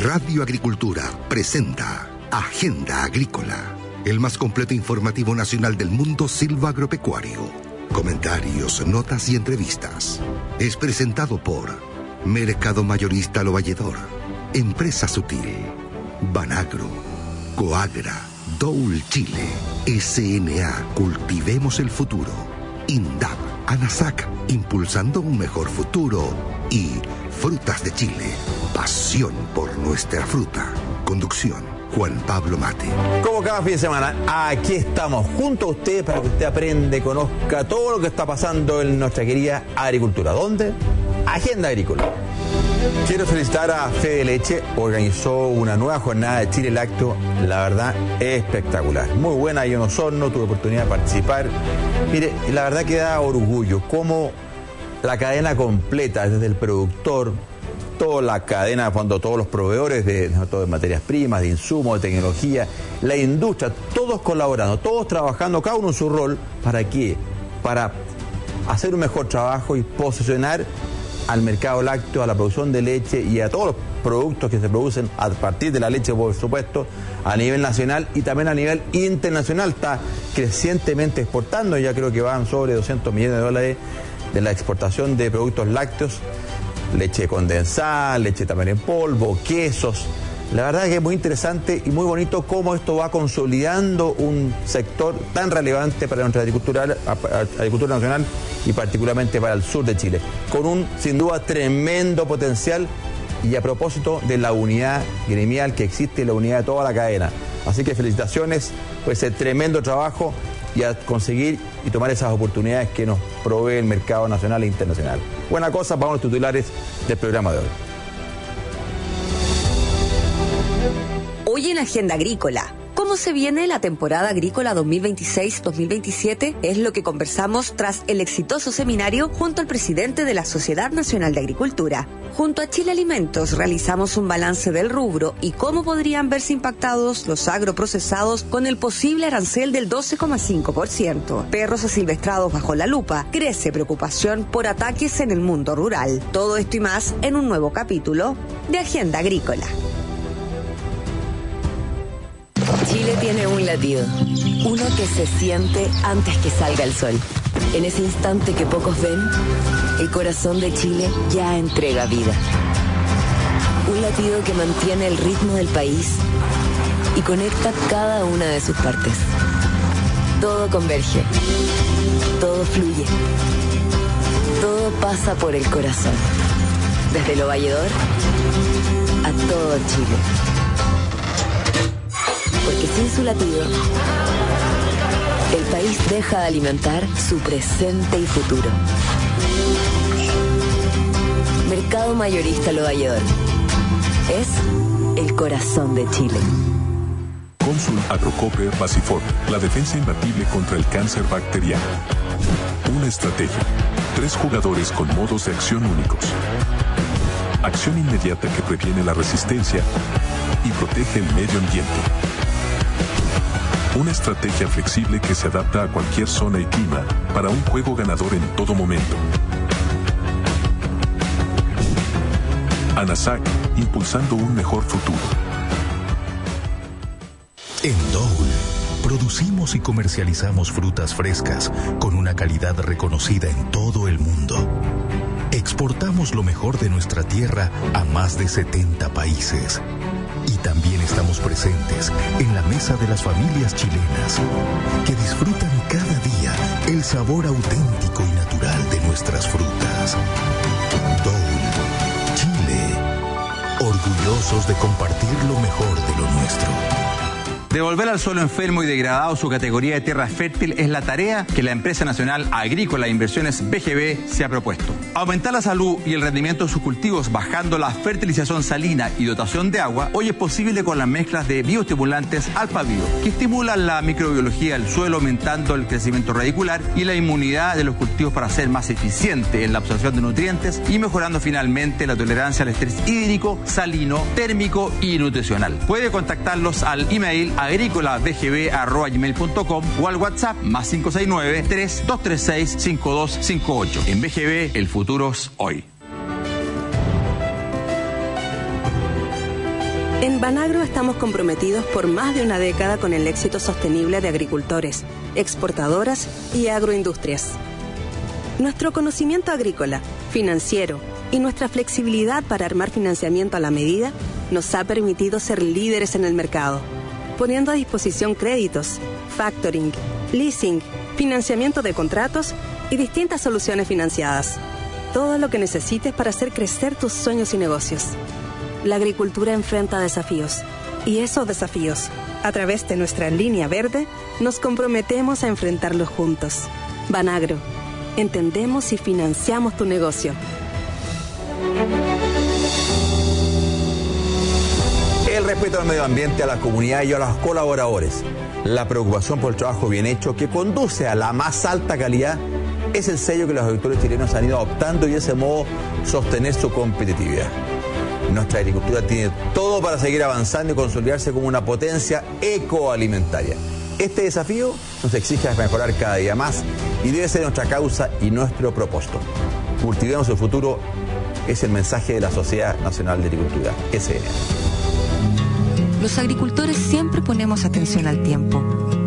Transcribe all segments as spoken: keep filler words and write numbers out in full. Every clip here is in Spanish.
Radio Agricultura presenta Agenda Agrícola, el más completo informativo nacional del mundo silvagropecuario. Comentarios, notas y entrevistas. Es presentado por Mercado Mayorista Lo Valledor, Empresa Sutil, Banagro, Coagra, Doul Chile, S N A Cultivemos el Futuro, INDAP, ANASAC, impulsando un mejor futuro, y Frutas de Chile, pasión por nuestra fruta. Conducción, Juan Pablo Mate. Como cada fin de semana, aquí estamos junto a usted para que usted aprenda y conozca todo lo que está pasando en nuestra querida agricultura. ¿Dónde? Agenda Agrícola. Quiero felicitar a Fede Leche, organizó una nueva jornada de Chile Lácteo, la verdad espectacular, muy buena. Yo en Osorno tuve oportunidad de participar. Mire, la verdad que da orgullo cómo la cadena completa, desde el productor, toda la cadena, cuando todos los proveedores de, de materias primas, de insumos, de tecnología, la industria, todos colaborando, todos trabajando, cada uno en su rol. ¿Para qué? Para hacer un mejor trabajo y posicionar al mercado lácteo, a la producción de leche y a todos los productos que se producen a partir de la leche, por supuesto, a nivel nacional y también a nivel internacional. Está crecientemente exportando, ya creo que van sobre doscientos millones de dólares de la exportación de productos lácteos, leche condensada, leche también en polvo, quesos. La verdad es que es muy interesante y muy bonito cómo esto va consolidando un sector tan relevante para nuestra agricultura, agricultura nacional y particularmente para el sur de Chile, con un sin duda tremendo potencial, y a propósito de la unidad gremial que existe, la unidad de toda la cadena. Así que felicitaciones por ese tremendo trabajo y a conseguir y tomar esas oportunidades que nos provee el mercado nacional e internacional. Buena cosa para los titulares del programa de hoy. Hoy en Agenda Agrícola, ¿cómo se viene la temporada agrícola dos mil veintiséis dos mil veintisiete? Es lo que conversamos tras el exitoso seminario junto al presidente de la Sociedad Nacional de Agricultura. Junto a Chile Alimentos realizamos un balance del rubro y cómo podrían verse impactados los agroprocesados con el posible arancel del doce coma cinco por ciento. Perros asilvestrados bajo la lupa. Crece preocupación por ataques en el mundo rural. Todo esto y más en un nuevo capítulo de Agenda Agrícola. Chile tiene un latido, uno que se siente antes que salga el sol. En ese instante que pocos ven, el corazón de Chile ya entrega vida. Un latido que mantiene el ritmo del país y conecta cada una de sus partes. Todo converge, todo fluye, todo pasa por el corazón. Desde Lo Valledor a todo Chile. Porque sin su latido, el país deja de alimentar su presente y futuro. Mercado Mayorista Lo Valledor es el corazón de Chile. Consul Agrocoper Basifor, la defensa imbatible contra el cáncer bacteriano. Una estrategia, tres jugadores con modos de acción únicos. Acción inmediata que previene la resistencia y protege el medio ambiente. Una estrategia flexible que se adapta a cualquier zona y clima para un juego ganador en todo momento. ANASAC, impulsando un mejor futuro. En Doul, producimos y comercializamos frutas frescas con una calidad reconocida en todo el mundo. Exportamos lo mejor de nuestra tierra a más de setenta países. Y también estamos presentes en la mesa de las familias chilenas, que disfrutan cada día el sabor auténtico y natural de nuestras frutas. Doul, Chile, orgullosos de compartir lo mejor de lo nuestro. Devolver al suelo enfermo y degradado su categoría de tierra fértil es la tarea que la Empresa Nacional Agrícola e Inversiones B G B se ha propuesto. Aumentar la salud y el rendimiento de sus cultivos bajando la fertilización salina y dotación de agua hoy es posible con las mezclas de bioestimulantes Alpha-Bio, que estimulan la microbiología del suelo, aumentando el crecimiento radicular y la inmunidad de los cultivos para ser más eficiente en la absorción de nutrientes y mejorando finalmente la tolerancia al estrés hídrico, salino, térmico y nutricional. Puede contactarlos al email agrícola b g b arroba gmail punto com o al WhatsApp más cinco seis nueve, tres dos tres seis, cinco dos cinco ocho. En B G B, el futuro es hoy. En Banagro estamos comprometidos por más de una década con el éxito sostenible de agricultores, exportadoras y agroindustrias. Nuestro conocimiento agrícola, financiero y nuestra flexibilidad para armar financiamiento a la medida nos ha permitido ser líderes en el mercado, poniendo a disposición créditos, factoring, leasing, financiamiento de contratos y distintas soluciones financiadas. Todo lo que necesites para hacer crecer tus sueños y negocios. La agricultura enfrenta desafíos y esos desafíos, a través de nuestra línea verde, nos comprometemos a enfrentarlos juntos. Banagro, entendemos y financiamos tu negocio. El respeto al medio ambiente, a la comunidad y a los colaboradores. La preocupación por el trabajo bien hecho que conduce a la más alta calidad es el sello que los agricultores chilenos han ido adoptando y de ese modo sostener su competitividad. Nuestra agricultura tiene todo para seguir avanzando y consolidarse como una potencia ecoalimentaria. Este desafío nos exige mejorar cada día más y debe ser nuestra causa y nuestro propósito. Cultivemos el futuro es el mensaje de la Sociedad Nacional de Agricultura, S N A. Los agricultores siempre ponemos atención al tiempo.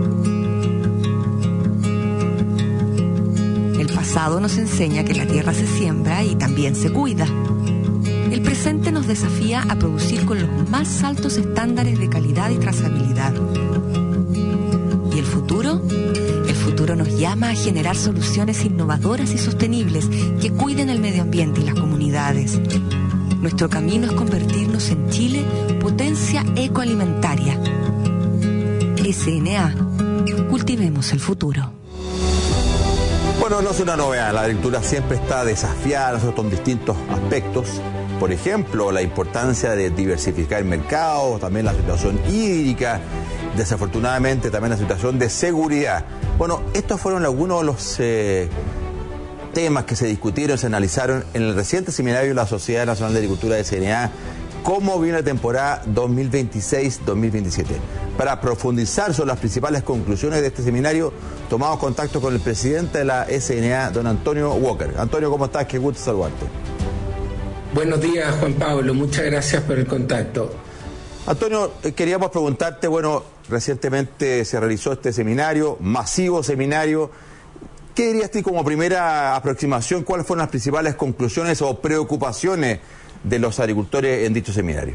El pasado nos enseña que la tierra se siembra y también se cuida. El presente nos desafía a producir con los más altos estándares de calidad y trazabilidad. ¿Y el futuro? El futuro nos llama a generar soluciones innovadoras y sostenibles que cuiden el medio ambiente y las comunidades. Nuestro camino es convertirnos en Chile potencia ecoalimentaria. S N A. Cultivemos el futuro. Bueno, no es una novedad. La agricultura siempre está desafiada nosotros con distintos aspectos. Por ejemplo, la importancia de diversificar mercados, también la situación hídrica, desafortunadamente también la situación de seguridad. Bueno, estos fueron algunos de los eh, temas que se discutieron, se analizaron en el reciente seminario de la Sociedad Nacional de Agricultura de S N A, cómo viene la temporada dos mil veintiséis dos mil veintisiete. Para profundizar sobre las principales conclusiones de este seminario, tomamos contacto con el presidente de la S N A, don Antonio Walker. Antonio, ¿cómo estás? Qué gusto saludarte. Buenos días, Juan Pablo. Muchas gracias por el contacto. Antonio, queríamos preguntarte, bueno, recientemente se realizó este seminario, masivo seminario. ¿Qué dirías tú como primera aproximación? ¿Cuáles fueron las principales conclusiones o preocupaciones de los agricultores en dicho seminario?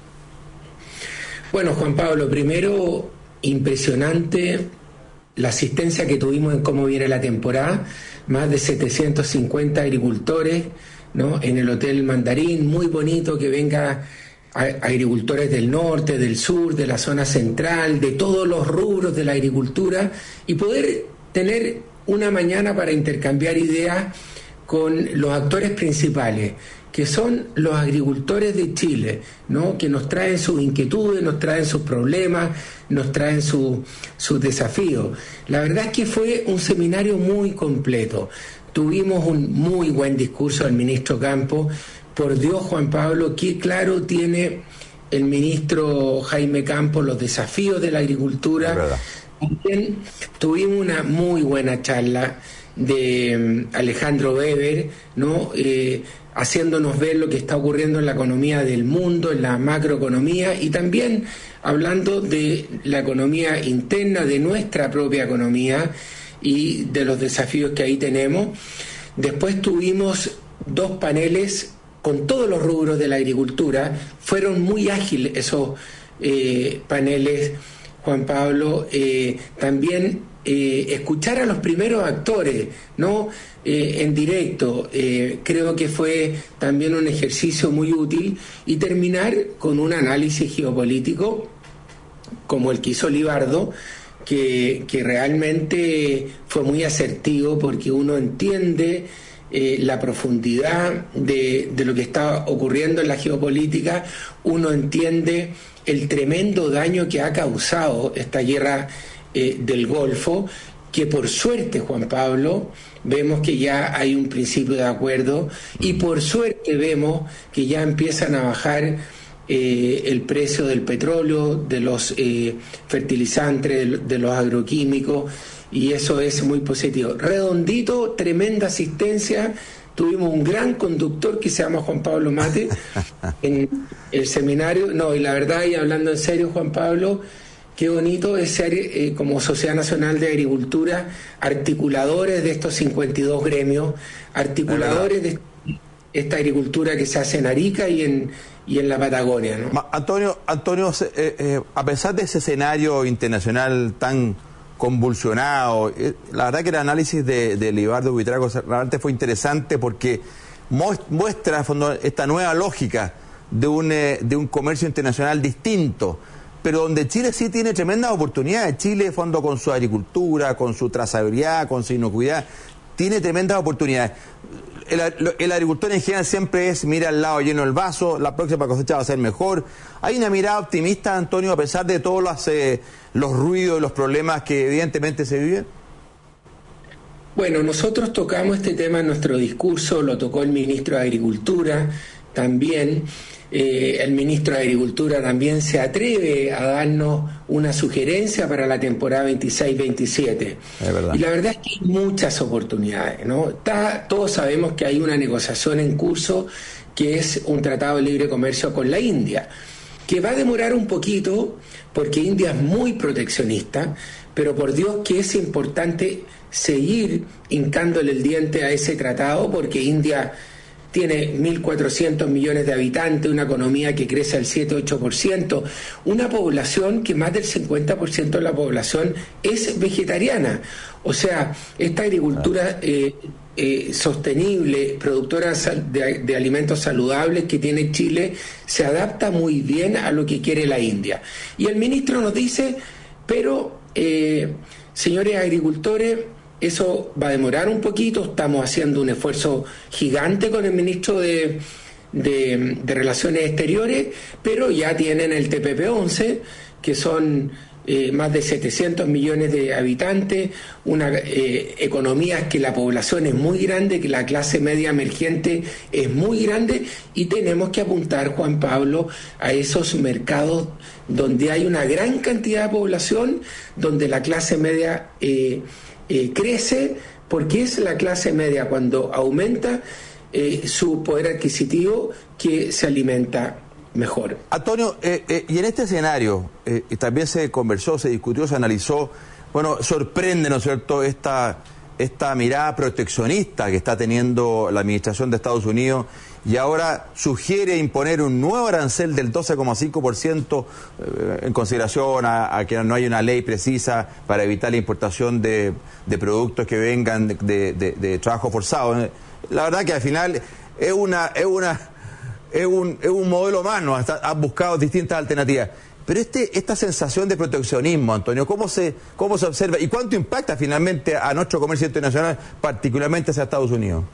Bueno, Juan Pablo, primero, impresionante la asistencia que tuvimos en cómo viene la temporada. Más de setecientos cincuenta agricultores, ¿no?, en el Hotel Mandarín, muy bonito que venga agricultores del norte, del sur, de la zona central, de todos los rubros de la agricultura, y poder tener una mañana para intercambiar ideas con los actores principales, que son los agricultores de Chile, ¿no?, que nos traen sus inquietudes, nos traen sus problemas, nos traen su, sus desafíos. La verdad es que fue un seminario muy completo. Tuvimos un muy buen discurso del ministro Campos. Por Dios, Juan Pablo, qué claro tiene el ministro Jaime Campos los desafíos de la agricultura. También tuvimos una muy buena charla de Alejandro Weber, ¿no?, eh, haciéndonos ver lo que está ocurriendo en la economía del mundo, en la macroeconomía, y también hablando de la economía interna, de nuestra propia economía y de los desafíos que ahí tenemos. Después tuvimos dos paneles con todos los rubros de la agricultura. Fueron muy ágiles esos eh, paneles, Juan Pablo. Eh, también eh, escuchar a los primeros actores, ¿no?, eh, en directo, eh, creo que fue también un ejercicio muy útil, y terminar con un análisis geopolítico como el que hizo Libardo, que, que realmente fue muy asertivo, porque uno entiende eh, la profundidad de, de lo que está ocurriendo en la geopolítica, uno entiende el tremendo daño que ha causado esta guerra eh, del Golfo, que por suerte, Juan Pablo, vemos que ya hay un principio de acuerdo, y por suerte vemos que ya empiezan a bajar eh, el precio del petróleo, de los eh, fertilizantes, de, de los agroquímicos, y eso es muy positivo. Redondito, tremenda asistencia tuvimos un gran conductor que se llama Juan Pablo Mate en el seminario. No, y la verdad, y hablando en serio, Juan Pablo, qué bonito es ser eh, como Sociedad Nacional de Agricultura, articuladores de estos cincuenta y dos gremios, articuladores de esta agricultura que se hace en Arica y en, y en la Patagonia, ¿no? Antonio, Antonio eh, eh, a pesar de ese escenario internacional tan convulsionado, eh, la verdad que el análisis de, de Libardo Buitrago realmente fue interesante porque muestra fondo, esta nueva lógica de un, eh, de un comercio internacional distinto, pero donde Chile sí tiene tremendas oportunidades. Chile, fondo, con su agricultura, con su trazabilidad, con su inocuidad, tiene tremendas oportunidades. El, el agricultor en general siempre es, mira al lado lleno del vaso, la próxima cosecha va a ser mejor. Hay una mirada optimista, Antonio, a pesar de todos los, eh, los ruidos y los problemas que evidentemente se viven. Bueno, nosotros tocamos este tema en nuestro discurso, lo tocó el ministro de Agricultura también. Eh, el ministro de Agricultura también se atreve a darnos una sugerencia para la temporada veintiséis veintisiete. Y la verdad es que hay muchas oportunidades, ¿no? Está, todos sabemos que hay una negociación en curso que es un tratado de libre comercio con la India, que va a demorar un poquito porque India es muy proteccionista, pero por Dios que es importante seguir hincándole el diente a ese tratado, porque India tiene mil cuatrocientos millones de habitantes, una economía que crece al siete a ocho por ciento, una población que más del cincuenta por ciento de la población es vegetariana. O sea, esta agricultura eh, eh, sostenible, productora de, de alimentos saludables que tiene Chile, se adapta muy bien a lo que quiere la India. Y el ministro nos dice, pero, eh, señores agricultores, eso va a demorar un poquito, estamos haciendo un esfuerzo gigante con el ministro de, de, de Relaciones Exteriores, pero ya tienen el T P P once, que son eh, más de setecientos millones de habitantes, una eh, economía que la población es muy grande, que la clase media emergente es muy grande, y tenemos que apuntar, Juan Pablo, a esos mercados donde hay una gran cantidad de población, donde la clase media eh, Eh, crece, porque es la clase media cuando aumenta eh, su poder adquisitivo que se alimenta mejor. Antonio, eh, eh, y en este escenario, eh, y también se conversó, se discutió, se analizó, bueno, sorprende, ¿no es cierto?, esta, esta mirada proteccionista que está teniendo la administración de Estados Unidos, y ahora sugiere imponer un nuevo arancel del doce coma cinco por ciento eh, en consideración a, a que no hay una ley precisa para evitar la importación de, de productos que vengan de, de, de, de trabajo forzado. La verdad que al final es una es una es un, es un modelo más, ¿no? Han buscado distintas alternativas. Pero este esta sensación de proteccionismo, Antonio, ¿cómo se cómo se observa y cuánto impacta finalmente a nuestro comercio internacional, particularmente hacia Estados Unidos?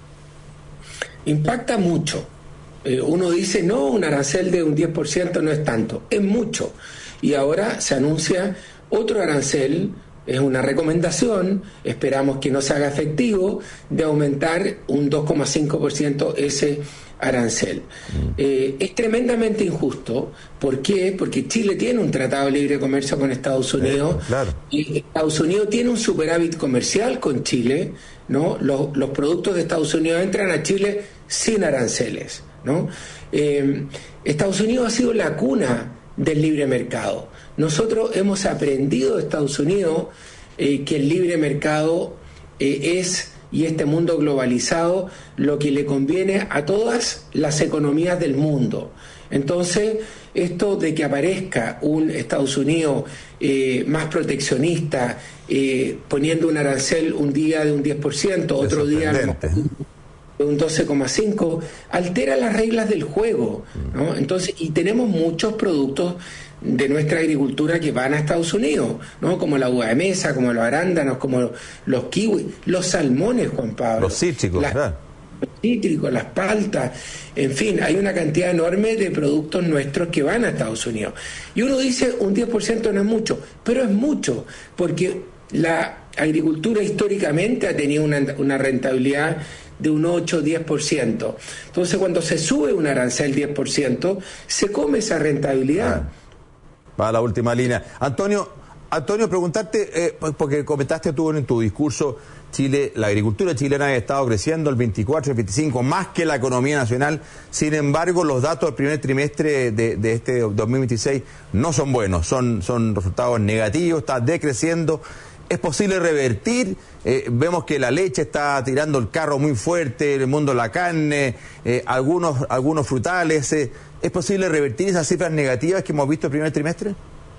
Impacta mucho. Eh, uno dice, no, un arancel de un diez por ciento no es tanto, es mucho. Y ahora se anuncia otro arancel, es una recomendación, esperamos que no se haga efectivo, de aumentar un dos coma cinco por ciento ese arancel. Mm. Eh, es tremendamente injusto. ¿Por qué? Porque Chile tiene un tratado de libre comercio con Estados Unidos. Eh, claro. Y Estados Unidos tiene un superávit comercial con Chile, ¿no? Los, los productos de Estados Unidos entran a Chile sin aranceles, ¿no? Eh, Estados Unidos ha sido la cuna del libre mercado. Nosotros hemos aprendido de Estados Unidos eh, que el libre mercado eh, es, y este mundo globalizado, lo que le conviene a todas las economías del mundo. Entonces, esto de que aparezca un Estados Unidos eh, más proteccionista, eh, poniendo un arancel un día de un diez por ciento, otro día de un doce coma cinco por ciento, altera las reglas del juego, ¿no? Entonces, y tenemos muchos productos de nuestra agricultura que van a Estados Unidos, ¿no? Como la uva de mesa, como los arándanos, como los kiwis, los salmones, Juan Pablo. Los cítricos, las, ¿verdad? Los cítricos, las paltas, en fin, hay una cantidad enorme de productos nuestros que van a Estados Unidos. Y uno dice, un diez por ciento no es mucho, pero es mucho, porque la agricultura históricamente ha tenido una, una rentabilidad de un ocho a diez por ciento. Entonces, cuando se sube un arancel diez por ciento, se come esa rentabilidad. Ah. Va a la última línea. Antonio, Antonio, preguntarte, eh, porque comentaste tú en tu discurso Chile, la agricultura chilena ha estado creciendo el veinticuatro, el veinticinco, más que la economía nacional. Sin embargo, los datos del primer trimestre de, de este dos mil veintiséis no son buenos, son, son resultados negativos, está decreciendo. ¿Es posible revertir? Eh, vemos que la leche está tirando el carro muy fuerte, el mundo de la carne, eh, algunos, algunos frutales. Eh, ¿Es posible revertir esas cifras negativas que hemos visto el primer trimestre?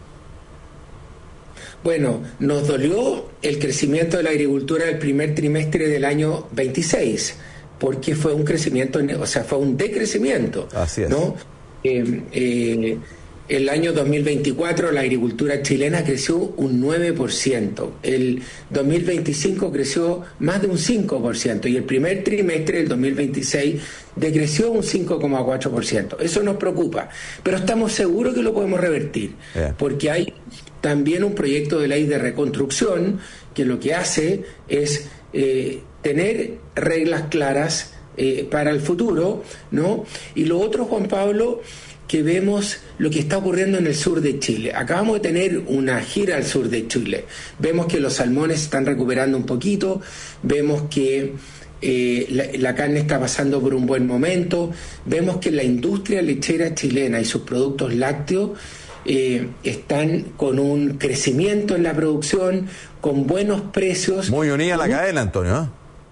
Bueno, nos dolió el crecimiento de la agricultura del primer trimestre del año veintiséis, porque fue un crecimiento, o sea, fue un decrecimiento. Así es. ¿No? Eh, eh, el año dos mil veinticuatro la agricultura chilena creció un nueve por ciento, el dos mil veinticinco creció más de un cinco por ciento y el primer trimestre del dos mil veintiséis decreció un cinco coma cuatro por ciento. Eso nos preocupa, pero estamos seguros que lo podemos revertir, yeah. porque hay también un proyecto de ley de reconstrucción que lo que hace es eh, tener reglas claras eh, para el futuro, ¿no? Y lo otro, Juan Pablo, que vemos lo que está ocurriendo en el sur de Chile. Acabamos de tener una gira al sur de Chile. Vemos que los salmones están recuperando un poquito, vemos que eh, la, la carne está pasando por un buen momento, vemos que la industria lechera chilena y sus productos lácteos eh, están con un crecimiento en la producción, con buenos precios. Muy unida a la cadena, Antonio, ¿eh?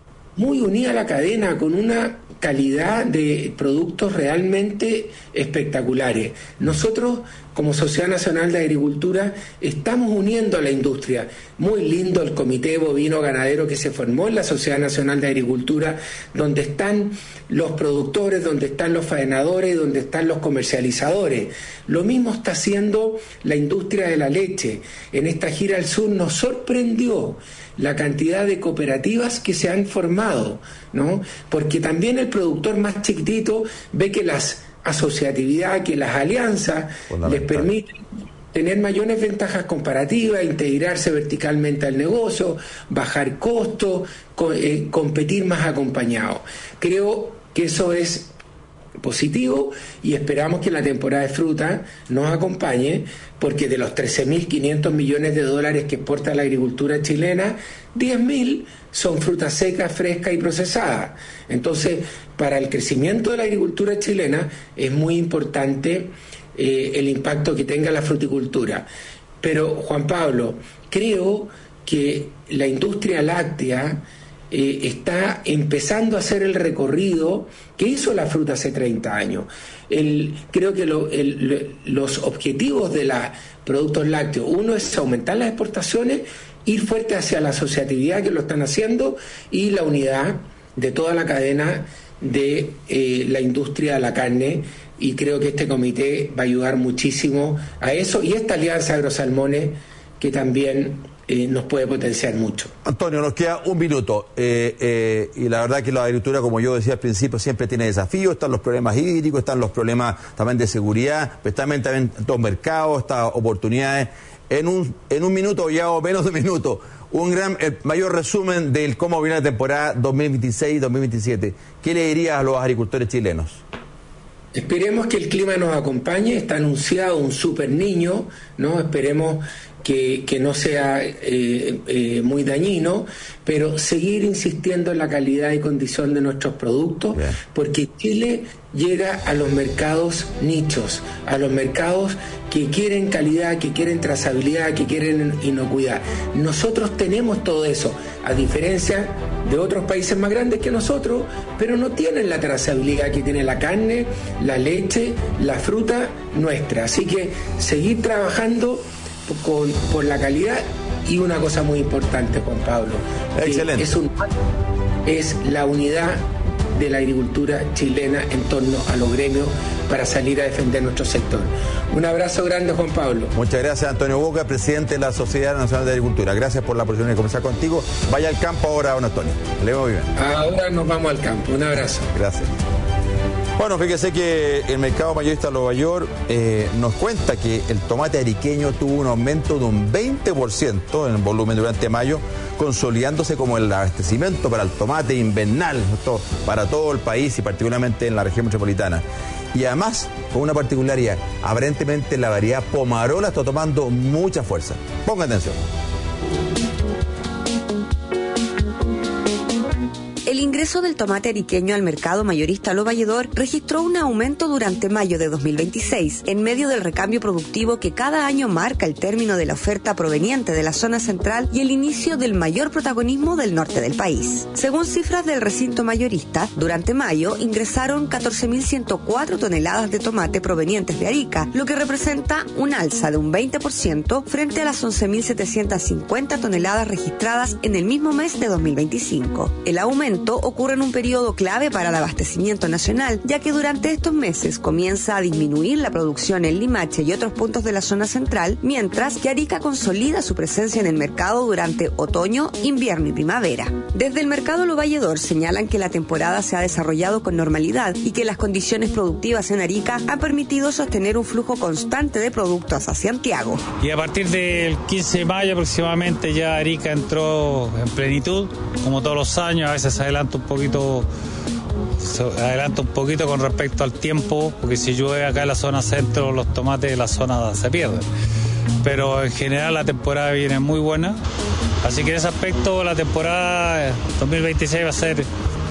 Muy unida a la cadena, con una calidad de productos realmente espectaculares. Nosotros, como Sociedad Nacional de Agricultura, estamos uniendo a la industria. Muy lindo el Comité Bovino Ganadero que se formó en la Sociedad Nacional de Agricultura, donde están los productores, donde están los faenadores, donde están los comercializadores. Lo mismo está haciendo la industria de la leche. En esta gira al sur nos sorprendió la cantidad de cooperativas que se han formado, ¿no? Porque también el productor más chiquitito ve que las asociatividad, que las alianzas les permiten tener mayores ventajas comparativas, integrarse verticalmente al negocio, bajar costos, co- eh, competir más acompañados. Creo que eso es positivo y esperamos que la temporada de fruta nos acompañe, porque de los trece mil quinientos millones de dólares que exporta la agricultura chilena, diez mil son fruta seca, fresca y procesada. Entonces, para el crecimiento de la agricultura chilena es muy importante eh, el impacto que tenga la fruticultura. Pero, Juan Pablo, creo que la industria láctea Eh, está empezando a hacer el recorrido que hizo la fruta hace treinta años. El, creo que lo, el, los objetivos de los productos lácteos, uno es aumentar las exportaciones, ir fuerte hacia la asociatividad, que lo están haciendo, y la unidad de toda la cadena de eh, la industria de la carne, y creo que este comité va a ayudar muchísimo a eso, y esta alianza Agrosalmones que también Eh, nos puede potenciar mucho. Antonio, nos queda un minuto eh, eh, y la verdad que la agricultura, como yo decía al principio, siempre tiene desafíos. Están los problemas hídricos, están los problemas también de seguridad, pero también, también estos mercados, estas oportunidades. En un, en un minuto, ya o menos de un minuto, un gran, el mayor resumen del cómo viene la temporada dos mil veintiséis dos mil veintisiete. ¿Qué le dirías a los agricultores chilenos? Esperemos que el clima nos acompañe. Está anunciado un super niño, ¿no? Esperemos que, que no sea eh, eh, muy dañino, pero seguir insistiendo en la calidad y condición de nuestros productos, yeah. porque Chile llega a los mercados nichos, a los mercados que quieren calidad, que quieren trazabilidad, que quieren inocuidad. Nosotros tenemos todo eso, a diferencia de otros países más grandes que nosotros, pero no tienen la trazabilidad que tiene la carne, la leche, la fruta nuestra. Así que seguir trabajando con, por la calidad, y una cosa muy importante, Juan Pablo, excelente, es, un, es la unidad de la agricultura chilena en torno a los gremios para salir a defender nuestro sector. Un abrazo grande, Juan Pablo. Muchas gracias, Antonio Boca, presidente de la Sociedad Nacional de Agricultura. Gracias por la oportunidad de conversar contigo. Vaya al campo ahora, don Antonio. Le veo bien. Ahora nos vamos al campo. Un abrazo. Gracias. Bueno, fíjese que el mercado mayorista de Nueva York eh, nos cuenta que el tomate ariqueño tuvo un aumento de un veinte por ciento en el volumen durante mayo, consolidándose como el abastecimiento para el tomate invernal, ¿no?, para todo el país y particularmente en la región metropolitana. Y además, con una particularidad, aparentemente la variedad Pomarola está tomando mucha fuerza. Ponga atención. ingreso del tomate ariqueño al mercado mayorista Lo Valledor registró un aumento durante mayo de dos mil veintiséis, en medio del recambio productivo que cada año marca el término de la oferta proveniente de la zona central y el inicio del mayor protagonismo del norte del país. Según cifras del recinto mayorista, durante mayo ingresaron catorce mil ciento cuatro toneladas de tomate provenientes de Arica, lo que representa un alza de un veinte por ciento frente a las once mil setecientas cincuenta toneladas registradas en el mismo mes de dos mil veinticinco. El aumento ocurre en un periodo clave para el abastecimiento nacional, ya que durante estos meses comienza a disminuir la producción en Limache y otros puntos de la zona central, mientras que Arica consolida su presencia en el mercado durante otoño, invierno y primavera. Desde el mercado Lo Valledor señalan que la temporada se ha desarrollado con normalidad y que las condiciones productivas en Arica han permitido sostener un flujo constante de productos hacia Santiago. Y a partir del quince de mayo aproximadamente ya Arica entró en plenitud, como todos los años, a veces se adelanta un poquito, se adelanta un poquito con respecto al tiempo, porque si llueve acá en la zona centro, los tomates de la zona se pierden. Pero en general la temporada viene muy buena, así que en ese aspecto la temporada dos mil veintiséis va a ser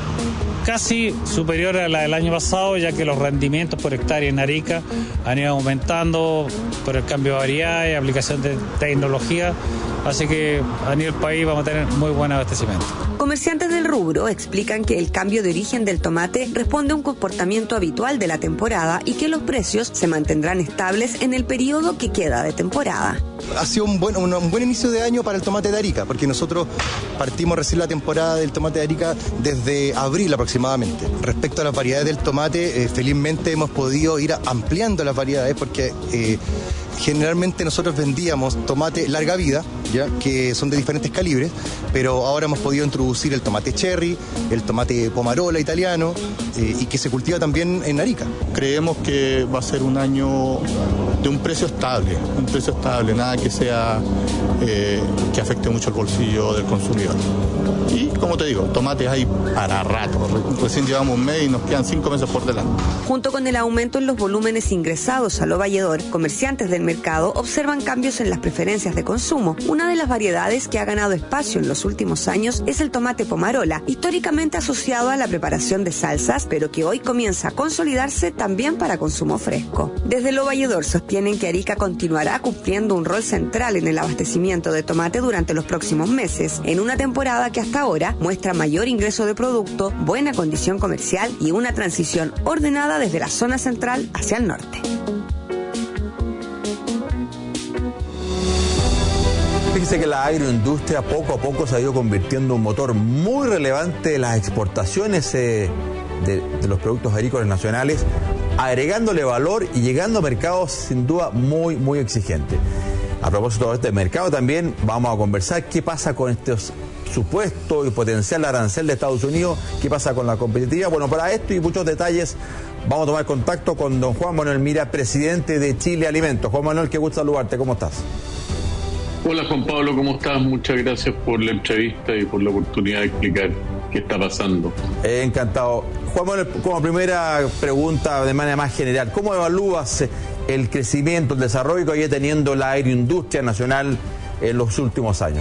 casi superior a la del año pasado, ya que los rendimientos por hectárea en Arica han ido aumentando por el cambio de variedades, aplicación de tecnología, así que a nivel país vamos a tener muy buen abastecimiento. Comerciantes del rubro explican que el cambio de origen del tomate responde a un comportamiento habitual de la temporada y que los precios se mantendrán estables en el periodo que queda de temporada. Ha sido un buen, un, un buen inicio de año para el tomate de Arica, porque nosotros partimos recién la temporada del tomate de Arica desde abril aproximadamente. Respecto a las variedades del tomate, eh, felizmente hemos podido ir ampliando las variedades porque eh, generalmente nosotros vendíamos tomate larga vida, ya que son de diferentes calibres, pero ahora hemos podido introducir el tomate cherry, el tomate pomarola italiano eh, y que se cultiva también en Arica. Creemos que va a ser un año de un precio estable, un precio estable, nada que sea eh, que afecte mucho el bolsillo del consumidor. Y como te digo, tomates hay para rato. Recién llevamos un mes y nos quedan cinco meses por delante. Junto con el aumento en los volúmenes ingresados a Lo Valledor, comerciantes del mercado observan cambios en las preferencias de consumo. Una de las variedades que ha ganado espacio en los últimos años es el tomate pomarola, históricamente asociado a la preparación de salsas, pero que hoy comienza a consolidarse también para consumo fresco. Desde Lo Valledor sostienen que Arica continuará cumpliendo un rol central en el abastecimiento de tomate durante los próximos meses, en una temporada que hasta ahora muestra mayor ingreso de producto, buena condición comercial y una transición ordenada desde la zona central hacia el norte. Fíjese que la agroindustria poco a poco se ha ido convirtiendo en un motor muy relevante de las exportaciones eh, de, de los productos agrícolas nacionales, agregándole valor y llegando a mercados sin duda muy, muy exigentes. A propósito de este mercado también vamos a conversar qué pasa con estos supuestos y potencial arancel de Estados Unidos, qué pasa con la competitividad. Bueno, para esto y muchos detalles vamos a tomar contacto con don Juan Manuel Mira, presidente de Chile Alimentos. Juan Manuel, qué gusto saludarte, ¿cómo estás? Hola Juan Pablo, ¿cómo estás? Muchas gracias por la entrevista y por la oportunidad de explicar qué está pasando. Eh, encantado. Juan Manuel, como primera pregunta de manera más general, ¿cómo evalúas el crecimiento, el desarrollo que vaya teniendo la agroindustria nacional en los últimos años?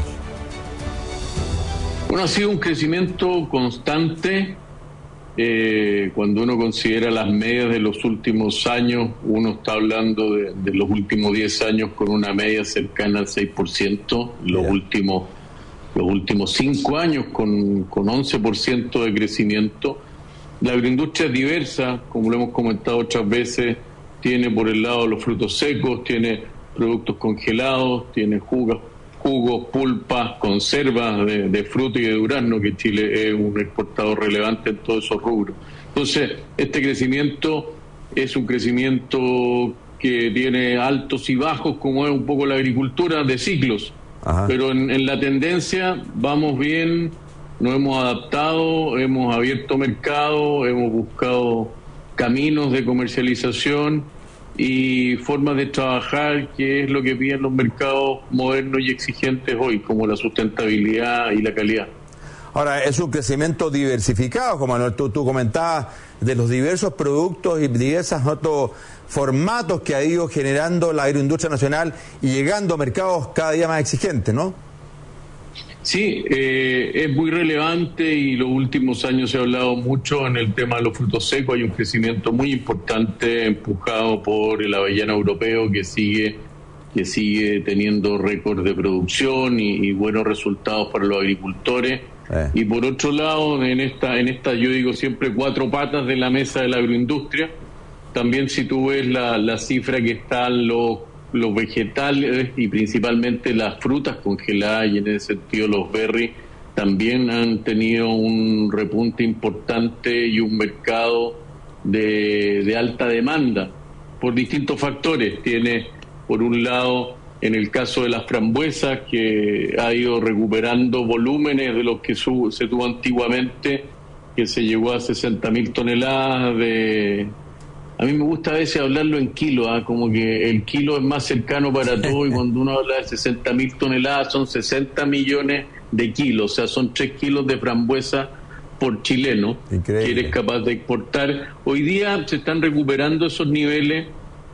Bueno, ha sido un crecimiento constante. Eh, cuando uno considera las medias de los últimos años, uno está hablando de, de los últimos diez años con una media cercana al seis por ciento, los yeah. últimos los últimos cinco años con, con once por ciento de crecimiento. La agroindustria es diversa, como lo hemos comentado otras veces, tiene por el lado los frutos secos, tiene productos congelados, tiene jugos, jugos, pulpas, conservas de, de fruta y de durazno, que Chile es un exportador relevante en todos esos rubros. Entonces, este crecimiento es un crecimiento que tiene altos y bajos, como es un poco la agricultura, de ciclos. Ajá. Pero en, en la tendencia vamos bien, nos hemos adaptado, hemos abierto mercado, hemos buscado caminos de comercialización y formas de trabajar, que es lo que piden los mercados modernos y exigentes hoy, como la sustentabilidad y la calidad. Ahora, es un crecimiento diversificado, como Manuel, tú, tú comentabas, de los diversos productos y diversos otros formatos que ha ido generando la agroindustria nacional y llegando a mercados cada día más exigentes, ¿no? Sí, eh, es muy relevante y los últimos años se ha hablado mucho en el tema de los frutos secos. Hay un crecimiento muy importante empujado por el avellano europeo que sigue que sigue teniendo récord de producción y, y buenos resultados para los agricultores. Eh. Y por otro lado, en esta, en esta yo digo siempre cuatro patas de la mesa de la agroindustria, también si tú ves la, la cifra que están los los vegetales y principalmente las frutas congeladas, y en ese sentido los berries también han tenido un repunte importante y un mercado de, de alta demanda por distintos factores. Tiene, por un lado, en el caso de las frambuesas, que ha ido recuperando volúmenes de los que su, se tuvo antiguamente, que se llegó a sesenta mil toneladas de... A mí me gusta a veces hablarlo en kilos, ¿eh? Como que el kilo es más cercano para todo, y cuando uno habla de sesenta mil toneladas son sesenta millones de kilos, o sea, son tres kilos de frambuesa por chileno. Increíble. Que eres capaz de exportar. Hoy día se están recuperando esos niveles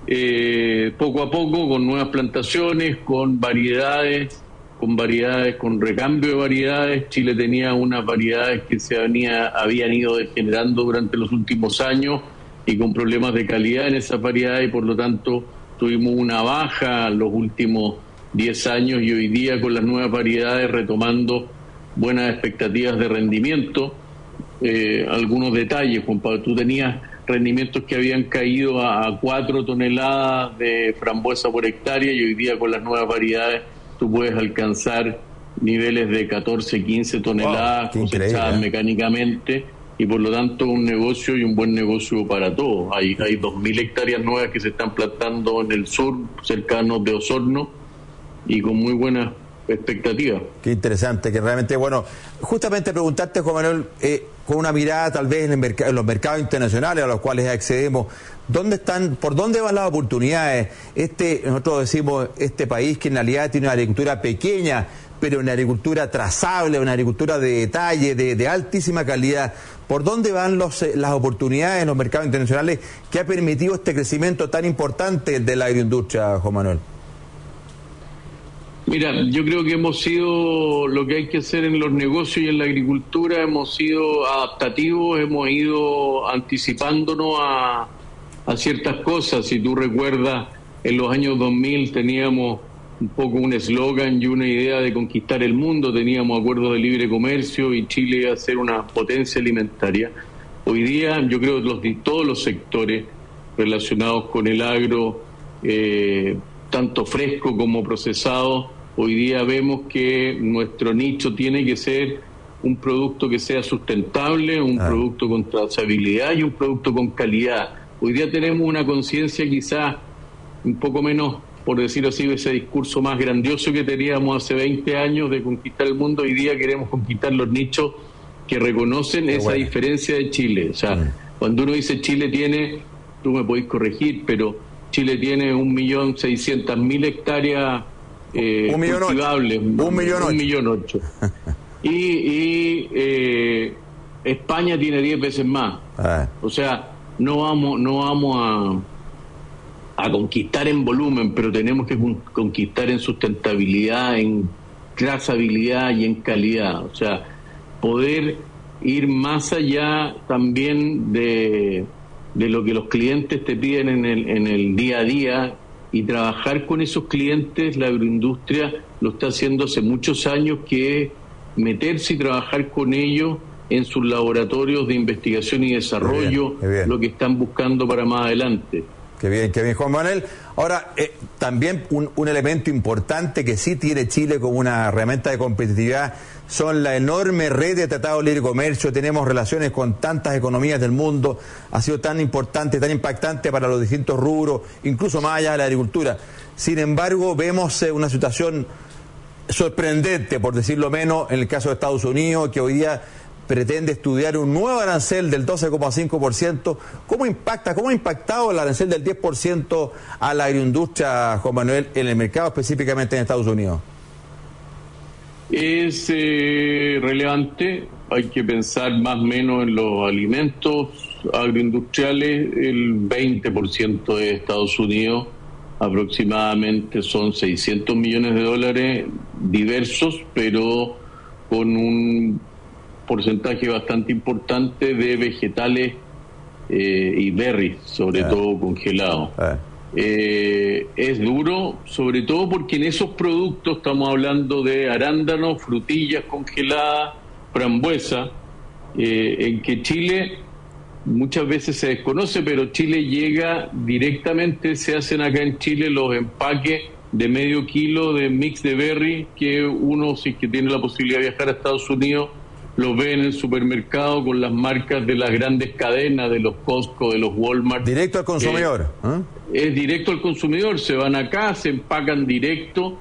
eh, poco a poco, con nuevas plantaciones, con variedades, con variedades, con recambio de variedades. Chile tenía unas variedades que se venía, habían ido degenerando durante los últimos años, y con problemas de calidad en esas variedades, y por lo tanto tuvimos una baja en los últimos diez años, y hoy día con las nuevas variedades retomando buenas expectativas de rendimiento. Eh, algunos detalles, Juan Pablo, tú tenías rendimientos que habían caído a cuatro toneladas de frambuesa por hectárea, y hoy día con las nuevas variedades tú puedes alcanzar niveles de catorce, quince toneladas, wow, cosechadas mecánicamente. Y por lo tanto un negocio y un buen negocio para todos. Hay, hay dos mil hectáreas nuevas que se están plantando en el sur, cercanos de Osorno, y con muy buenas expectativas. Qué interesante, que realmente, bueno, justamente preguntarte, Juan Manuel, eh, con una mirada tal vez en, el merc- en los mercados internacionales a los cuales accedemos, ¿dónde están, por dónde van las oportunidades? Este, nosotros decimos, este país que en realidad tiene una agricultura pequeña, pero una agricultura trazable, una agricultura de detalle, de, de altísima calidad. ¿Por dónde van los, las oportunidades en los mercados internacionales que ha permitido este crecimiento tan importante de la agroindustria, Juan Manuel? Mira, yo creo que hemos sido, lo que hay que hacer en los negocios y en la agricultura, hemos sido adaptativos, hemos ido anticipándonos a, a ciertas cosas. Si tú recuerdas, en los años dos mil teníamos un poco un eslogan y una idea de conquistar el mundo, teníamos acuerdos de libre comercio y Chile iba a ser una potencia alimentaria. Hoy día yo creo que los, todos los sectores relacionados con el agro, eh, tanto fresco como procesado, hoy día vemos que nuestro nicho tiene que ser un producto que sea sustentable, un ah. producto con trazabilidad y un producto con calidad. Hoy día tenemos una conciencia quizás un poco menos, por decirlo así, ese discurso más grandioso que teníamos hace veinte años de conquistar el mundo. Hoy día queremos conquistar los nichos que reconocen Qué esa bueno. diferencia de Chile. O sea, mm. cuando uno dice Chile tiene, tú me podés corregir, pero Chile tiene un millón seiscientas mil hectáreas eh, un millón cultivables. Ocho. Un millón un ocho. Millón ocho. y y eh, España tiene diez veces más. Ah. O sea, no vamos, no vamos a... a conquistar en volumen, pero tenemos que conquistar en sustentabilidad, en trazabilidad y en calidad. O sea, poder ir más allá también de, de lo que los clientes te piden en el, en el día a día, y trabajar con esos clientes. La agroindustria lo está haciendo hace muchos años, que es meterse y trabajar con ellos en sus laboratorios de investigación y desarrollo, qué bien, qué bien. lo que están buscando para más adelante. Qué bien, qué bien, Juan Manuel. Ahora, eh, también un, un elemento importante que sí tiene Chile como una herramienta de competitividad son la enorme red de tratados de libre comercio. Tenemos relaciones con tantas economías del mundo, ha sido tan importante, tan impactante para los distintos rubros, incluso más allá de la agricultura. Sin embargo, vemos eh, una situación sorprendente, por decirlo menos, en el caso de Estados Unidos, que hoy día pretende estudiar un nuevo arancel del doce coma cinco por ciento. ¿Cómo impacta, cómo ha impactado el arancel del diez por ciento a la agroindustria, Juan Manuel, en el mercado, específicamente en Estados Unidos? Es eh, relevante. Hay que pensar más o menos en los alimentos agroindustriales. El veinte por ciento de Estados Unidos, aproximadamente son seiscientos millones de dólares diversos, pero con un porcentaje bastante importante de vegetales eh, y berries, sobre ah. todo congelados. Ah. Eh, es duro, sobre todo porque en esos productos estamos hablando de arándanos, frutillas congeladas, frambuesa, eh, en que Chile muchas veces se desconoce, pero Chile llega directamente, se hacen acá en Chile los empaques de medio kilo de mix de berry que uno, si es que tiene la posibilidad de viajar a Estados Unidos, lo ve en el supermercado con las marcas de las grandes cadenas, de los Costco, de los Walmart. Directo al consumidor. Eh, ¿eh? Es directo al consumidor, se van acá, se empacan directo,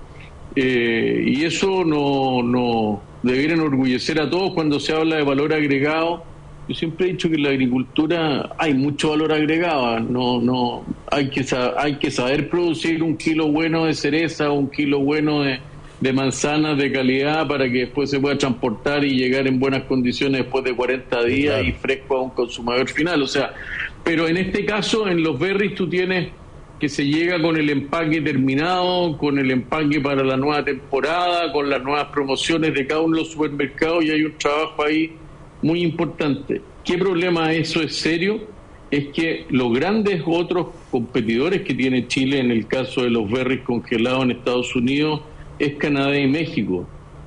eh, y eso no, no debería enorgullecer a todos cuando se habla de valor agregado. Yo siempre he dicho que en la agricultura hay mucho valor agregado, no, no, hay que, hay que saber producir un kilo bueno de cereza, un kilo bueno de de manzanas de calidad para que después se pueda transportar y llegar en buenas condiciones después de cuarenta días, claro, y fresco a un consumidor final. O sea, pero en este caso, en los berries tú tienes que se llega con el empaque terminado, con el empaque para la nueva temporada, con las nuevas promociones de cada uno de los supermercados, y hay un trabajo ahí muy importante. ¿Qué problema eso es serio? Es que los grandes otros competidores que tiene Chile en el caso de los berries congelados en Estados Unidos es Canadá y México,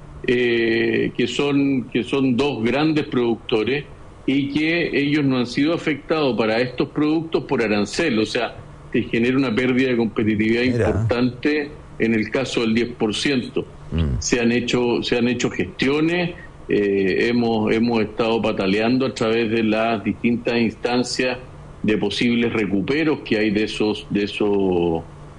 eh, que son que son dos grandes productores y que ellos no han sido afectados para estos productos por arancel, o sea, te genera una pérdida de competitividad Mira. importante en el caso del diez por ciento. Mm. Se han hecho se han hecho gestiones, eh, hemos hemos estado pataleando a través de las distintas instancias de posibles recuperos que hay de esos de esos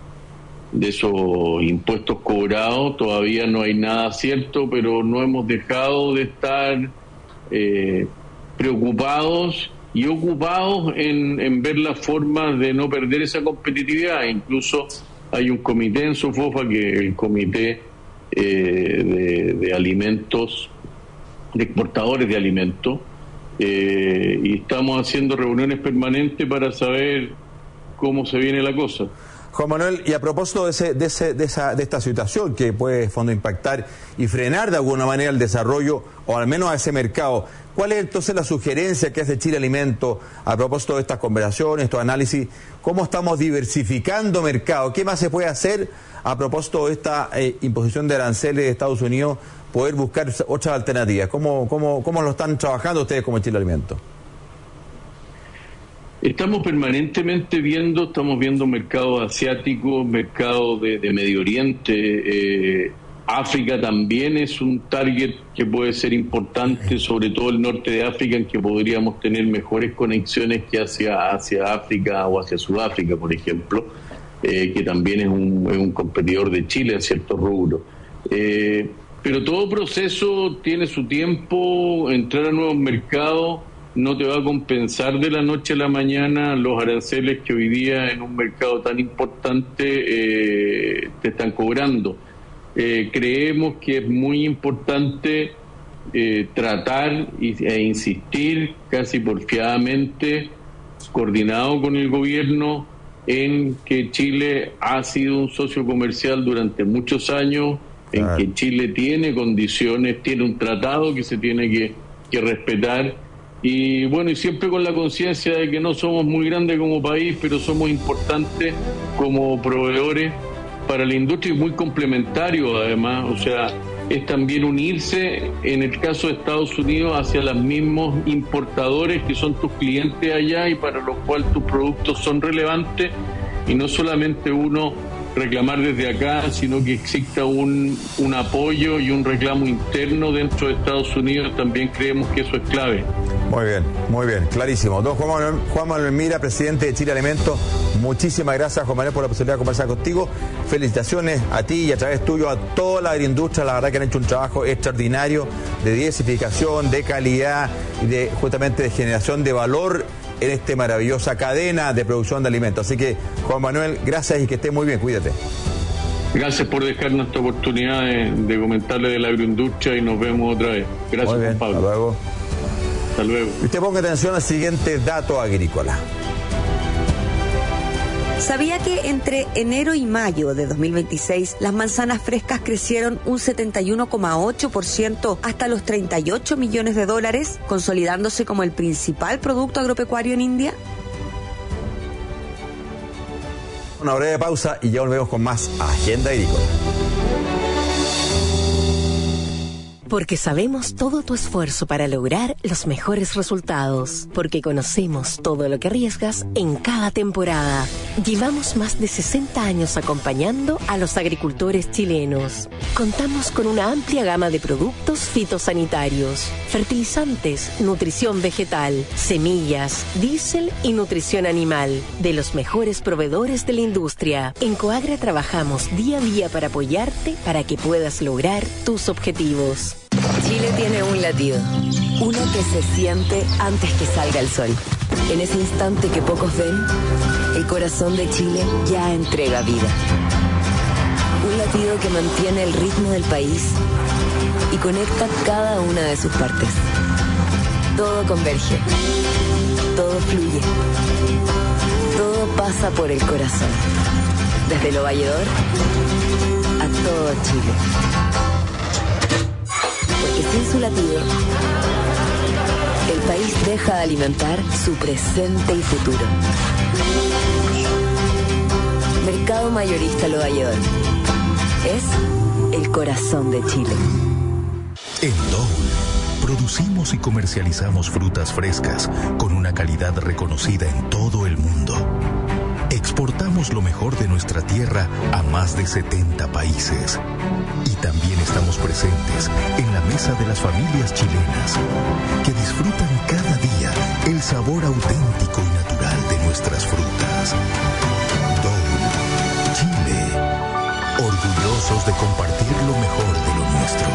de esos impuestos cobrados. Todavía no hay nada cierto, pero no hemos dejado de estar eh, preocupados y ocupados en, en ver las formas de no perder esa competitividad. Incluso hay un comité en Sofofa, que es el comité eh, de, de alimentos, de exportadores de alimentos, eh, y estamos haciendo reuniones permanentes para saber cómo se viene la cosa. Juan Manuel, y a propósito de, ese, de, ese, de, esa, de esta situación que puede, fondo, impactar y frenar de alguna manera el desarrollo, o al menos a ese mercado, ¿cuál es entonces la sugerencia que hace Chile Alimento a propósito de estas conversaciones, estos análisis? ¿Cómo estamos diversificando mercado? ¿Qué más se puede hacer a propósito de esta eh, imposición de aranceles de Estados Unidos, poder buscar otras alternativas? ¿Cómo, cómo, cómo lo están trabajando ustedes como Chile Alimento? Estamos permanentemente viendo, estamos viendo mercados asiáticos, mercados de, de Medio Oriente, eh, África también es un target que puede ser importante, sobre todo el norte de África, en que podríamos tener mejores conexiones que hacia, hacia África o hacia Sudáfrica, por ejemplo, eh, que también es un, es un competidor de Chile en ciertos rubros. Eh, pero todo proceso tiene su tiempo, entrar a nuevos mercados no te va a compensar de la noche a la mañana los aranceles que hoy día en un mercado tan importante eh, te están cobrando. Eh, creemos que es muy importante eh, tratar y, e insistir casi porfiadamente, coordinado con el gobierno, en que Chile ha sido un socio comercial durante muchos años, en ah. que Chile tiene condiciones, tiene un tratado que se tiene que, que respetar. Y bueno, y siempre con la conciencia de que no somos muy grandes como país, pero somos importantes como proveedores para la industria y muy complementarios además. O sea, es también unirse, en el caso de Estados Unidos, hacia los mismos importadores que son tus clientes allá y para los cuales tus productos son relevantes, y no solamente uno reclamar desde acá, sino que exista un, un apoyo y un reclamo interno dentro de Estados Unidos. También creemos que eso es clave. Muy bien, muy bien, clarísimo. Don Juan Manuel, Juan Manuel Mira, presidente de Chile Alimento, muchísimas gracias, Juan Manuel, por la posibilidad de conversar contigo. Felicitaciones a ti y a través tuyo a toda la agroindustria. La verdad que han hecho un trabajo extraordinario de diversificación, de calidad y de justamente de generación de valor en esta maravillosa cadena de producción de alimentos. Así que, Juan Manuel, gracias y que esté muy bien, cuídate. Gracias por dejarnos esta oportunidad de, de comentarle de la agroindustria y nos vemos otra vez. Gracias, muy bien, Juan Pablo. Hasta luego. Hasta luego. Usted ponga atención al siguiente dato agrícola. ¿Sabía que entre enero y mayo de dos mil veintiséis las manzanas frescas crecieron un setenta y uno coma ocho por ciento hasta los treinta y ocho millones de dólares, consolidándose como el principal producto agropecuario en India? Una breve pausa y ya volvemos con más Agenda Agrícola. Porque sabemos todo tu esfuerzo para lograr los mejores resultados. Porque conocemos todo lo que arriesgas en cada temporada. Llevamos más de sesenta años acompañando a los agricultores chilenos. Contamos con una amplia gama de productos fitosanitarios, fertilizantes, nutrición vegetal, semillas, diésel y nutrición animal, de los mejores proveedores de la industria. En Coagra trabajamos día a día para apoyarte para que puedas lograr tus objetivos. Chile tiene un latido, uno que se siente antes que salga el sol. En ese instante que pocos ven, el corazón de Chile ya entrega vida. Un latido que mantiene el ritmo del país y conecta cada una de sus partes. Todo converge, todo fluye, todo pasa por el corazón. Desde Lo Valledor a todo Chile. Porque sin su latido, el país deja de alimentar su presente y futuro. Mercado Mayorista Lo Valledor es el corazón de Chile. En Dole, producimos y comercializamos frutas frescas con una calidad reconocida en todo el mundo. Exportamos lo mejor de nuestra tierra a más de setenta países. Y también estamos presentes en la mesa de las familias chilenas, que disfrutan cada día el sabor auténtico y natural de nuestras frutas. Dole, Chile, orgullosos de compartir lo mejor de lo nuestro.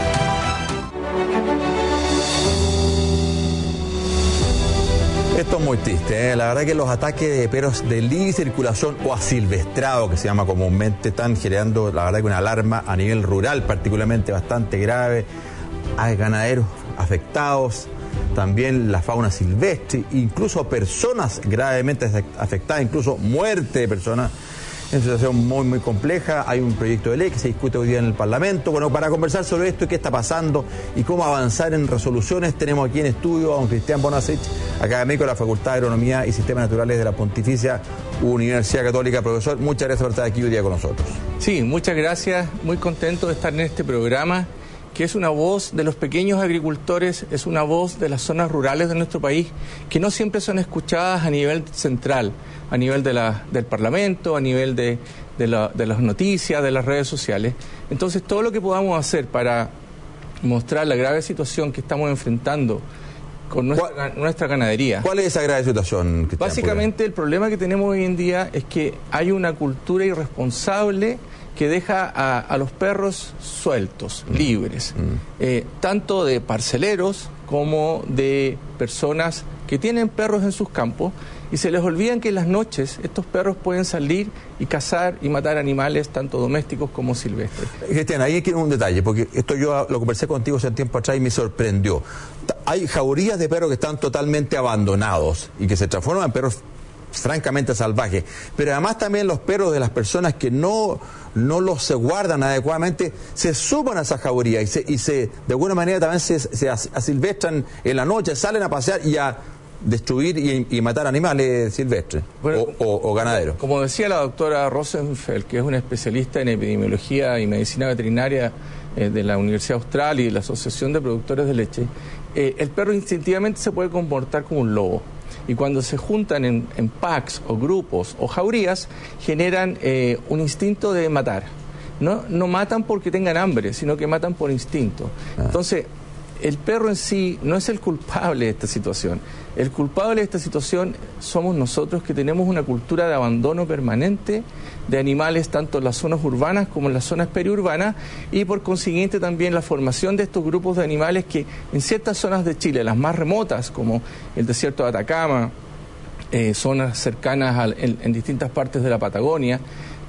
Esto es muy triste, ¿eh? La verdad que los ataques de perros de libre circulación o asilvestrado, que se llama comúnmente, están generando, la verdad que una alarma a nivel rural particularmente bastante grave. Hay ganaderos afectados, también la fauna silvestre, incluso personas gravemente afectadas, incluso muerte de personas. Es una situación muy, muy compleja. Hay un proyecto de ley que se discute hoy día en el Parlamento. Bueno, para conversar sobre esto y qué está pasando y cómo avanzar en resoluciones, tenemos aquí en estudio a don Cristian Bonasich, académico de la Facultad de Agronomía y Sistemas Naturales de la Pontificia Universidad Católica. Profesor, muchas gracias por estar aquí hoy día con nosotros. Sí, muchas gracias. Muy contento de estar en este programa, que es una voz de los pequeños agricultores, es una voz de las zonas rurales de nuestro país, que no siempre son escuchadas a nivel central, a nivel de la, del Parlamento, a nivel de, de, la, de las noticias, de las redes sociales. Entonces, todo lo que podamos hacer para mostrar la grave situación que estamos enfrentando con nuestra, nuestra ganadería. ¿Cuál es esa grave situación, Cristian? Básicamente, el problema que tenemos hoy en día es que hay una cultura irresponsable que deja a, a los perros sueltos, mm. libres, mm. Eh, tanto de parceleros como de personas que tienen perros en sus campos, y se les olvidan que en las noches estos perros pueden salir y cazar y matar animales tanto domésticos como silvestres. Cristian, ahí quiero un detalle, porque esto yo lo conversé contigo hace un tiempo atrás y me sorprendió. Hay jaurías de perros que están totalmente abandonados y que se transforman en perros francamente salvajes, pero además también los perros de las personas que no, no los se guardan adecuadamente se suman a esa jauría y se, y se de alguna manera también se, se asilvestran en la noche, salen a pasear y a destruir y, y matar animales silvestres, bueno, o, o, o ganaderos. Como decía la doctora Rosenfeld, que es una especialista en epidemiología y medicina veterinaria eh, de la Universidad Austral y de la Asociación de Productores de Leche, eh, el perro instintivamente se puede comportar como un lobo. Y cuando se juntan en, en packs o grupos o jaurías, generan eh, un instinto de matar. No, no matan porque tengan hambre, sino que matan por instinto. Ah. Entonces, el perro en sí no es el culpable de esta situación. El culpable de esta situación somos nosotros, que tenemos una cultura de abandono permanente de animales, tanto en las zonas urbanas como en las zonas periurbanas, y por consiguiente también la formación de estos grupos de animales que en ciertas zonas de Chile, las más remotas, como el desierto de Atacama, eh, zonas cercanas a, en, en distintas partes de la Patagonia,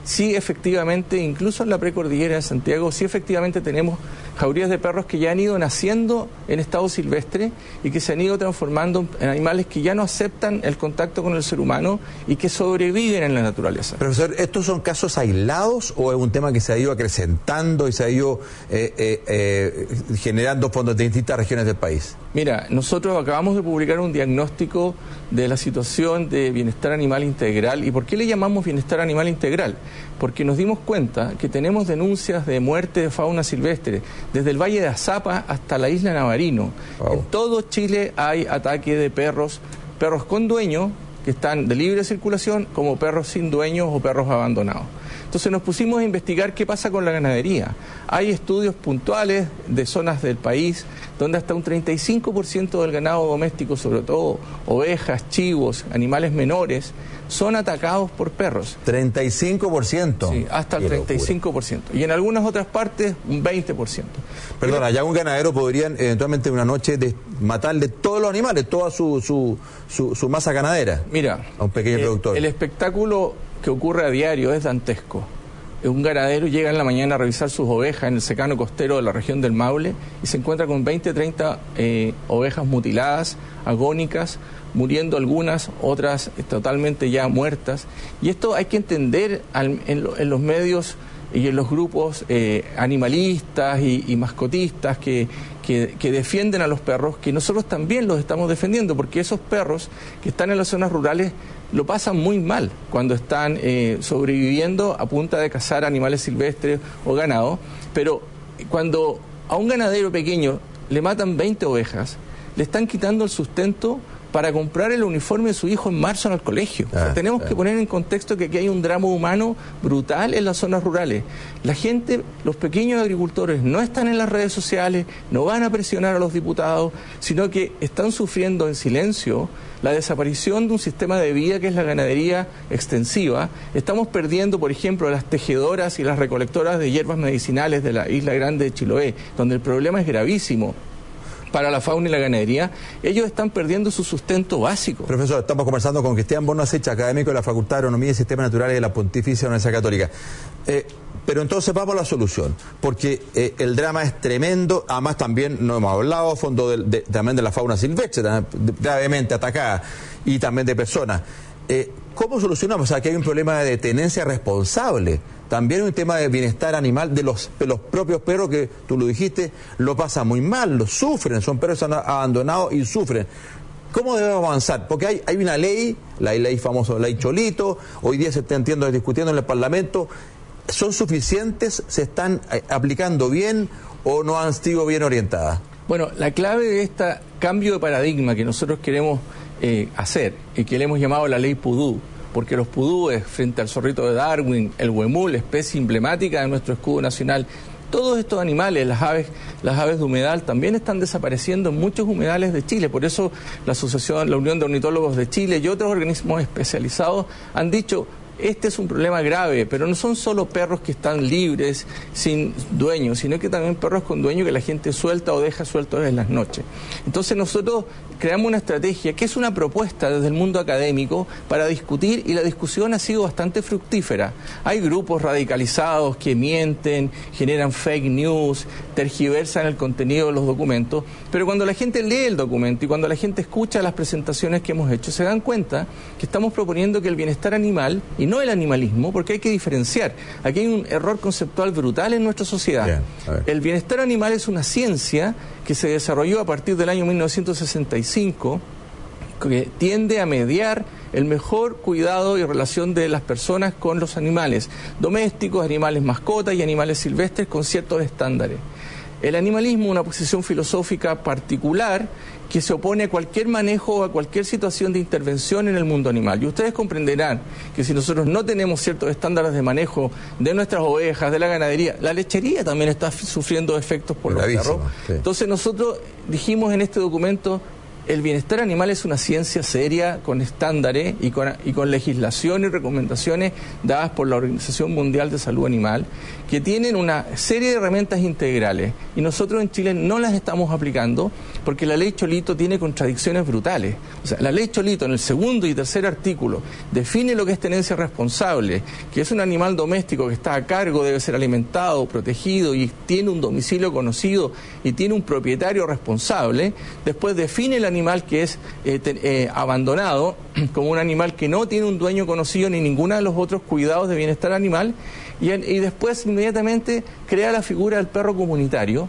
sí efectivamente, incluso en la precordillera de Santiago, sí efectivamente tenemos jaurías de perros que ya han ido naciendo en estado silvestre y que se han ido transformando en animales que ya no aceptan el contacto con el ser humano y que sobreviven en la naturaleza. Profesor, ¿estos son casos aislados o es un tema que se ha ido acrecentando y se ha ido eh, eh, eh, generando fondos de distintas regiones del país? Mira, nosotros acabamos de publicar un diagnóstico de la situación de bienestar animal integral. ¿Y por qué le llamamos bienestar animal integral? Porque nos dimos cuenta que tenemos denuncias de muerte de fauna silvestre, desde el Valle de Azapa hasta la isla Navarino. Wow. En todo Chile hay ataque de perros, perros con dueño, que están de libre circulación, como perros sin dueños o perros abandonados. Entonces nos pusimos a investigar qué pasa con la ganadería. Hay estudios puntuales de zonas del país donde hasta un treinta y cinco por ciento del ganado doméstico, sobre todo ovejas, chivos, animales menores, son atacados por perros. ¿treinta y cinco por ciento? Sí, hasta el treinta y cinco por ciento. Y en algunas otras partes, un veinte por ciento. Perdona, ya un ganadero podrían eventualmente una noche de matarle todos los animales, toda su, su, su, su masa ganadera. Mira, a un pequeño el, productor. El espectáculo que ocurre a diario es dantesco. Un ganadero llega en la mañana a revisar sus ovejas en el secano costero de la región del Maule y se encuentra con veinte, treinta eh, ovejas mutiladas, agónicas, muriendo algunas, otras totalmente ya muertas. Y esto hay que entender al, en, lo, en los medios y en los grupos eh, animalistas y, y mascotistas que, que, que defienden a los perros, que nosotros también los estamos defendiendo, porque esos perros que están en las zonas rurales lo pasan muy mal cuando están eh, sobreviviendo a punta de cazar animales silvestres o ganado, pero cuando a un ganadero pequeño le matan veinte ovejas, le están quitando el sustento para comprar el uniforme de su hijo en marzo en el colegio. Ah, o sea, tenemos ah. que poner en contexto que aquí hay un drama humano brutal en las zonas rurales. La gente, los pequeños agricultores no están en las redes sociales, no van a presionar a los diputados, sino que están sufriendo en silencio la desaparición de un sistema de vida que es la ganadería extensiva. Estamos perdiendo, por ejemplo, las tejedoras y las recolectoras de hierbas medicinales de la Isla Grande de Chiloé, donde el problema es gravísimo para la fauna y la ganadería. Ellos están perdiendo su sustento básico. Profesor, estamos conversando con Cristian Bornacich, académico de la Facultad de Agronomía y Sistemas Naturales de la Pontificia Universidad Católica. Eh, pero entonces vamos a la solución, porque eh, el drama es tremendo. Además también no hemos hablado a fondo de, de, también de la fauna silvestre, gravemente atacada, y también de personas. Eh, ¿Cómo solucionamos? O sea, que hay un problema de tenencia responsable. También un tema de bienestar animal de los, de los propios perros que, tú lo dijiste, lo pasan muy mal, lo sufren, son perros abandonados y sufren. ¿Cómo debemos avanzar? Porque hay, hay una ley, la ley famosa, la ley Cholito, hoy día se está entiendo, discutiendo en el Parlamento. ¿Son suficientes? ¿Se están aplicando bien o no han sido bien orientadas? Bueno, la clave de este cambio de paradigma que nosotros queremos eh, hacer y que le hemos llamado la ley Pudú, porque los pudúes frente al zorrito de Darwin, el huemul, especie emblemática de nuestro escudo nacional, todos estos animales, las aves, las aves de humedal, también están desapareciendo en muchos humedales de Chile. Por eso la Asociación, la Unión de Ornitólogos de Chile y otros organismos especializados han dicho: este es un problema grave, pero no son solo perros que están libres, sin dueños, sino que también perros con dueño que la gente suelta o deja sueltos en las noches. Entonces nosotros creamos una estrategia que es una propuesta desde el mundo académico para discutir, y la discusión ha sido bastante fructífera. Hay grupos radicalizados que mienten, generan fake news, tergiversan el contenido de los documentos, pero cuando la gente lee el documento y cuando la gente escucha las presentaciones que hemos hecho, se dan cuenta que estamos proponiendo que el bienestar animal, y no el animalismo, porque hay que diferenciar. Aquí hay un error conceptual brutal en nuestra sociedad. Bien, el bienestar animal es una ciencia que se desarrolló a partir del año mil novecientos sesenta y cinco, que tiende a mediar el mejor cuidado y relación de las personas con los animales domésticos, animales mascotas y animales silvestres con ciertos estándares. El animalismo es una posición filosófica particular que se opone a cualquier manejo o a cualquier situación de intervención en el mundo animal. Y ustedes comprenderán que si nosotros no tenemos ciertos estándares de manejo de nuestras ovejas, de la ganadería, la lechería también está sufriendo efectos por los perros. Sí. Entonces nosotros dijimos en este documento: el bienestar animal es una ciencia seria, con estándares y con, y con legislación y recomendaciones dadas por la Organización Mundial de Salud Animal, que tienen una serie de herramientas integrales, y nosotros en Chile no las estamos aplicando porque la ley Cholito tiene contradicciones brutales. O sea, la ley Cholito en el segundo y tercer artículo define lo que es tenencia responsable, que es un animal doméstico que está a cargo, debe ser alimentado, protegido y tiene un domicilio conocido y tiene un propietario responsable. Después define el animal que es eh, te, eh, abandonado como un animal que no tiene un dueño conocido ni ninguno de los otros cuidados de bienestar animal, y, y después inmediatamente crea la figura del perro comunitario,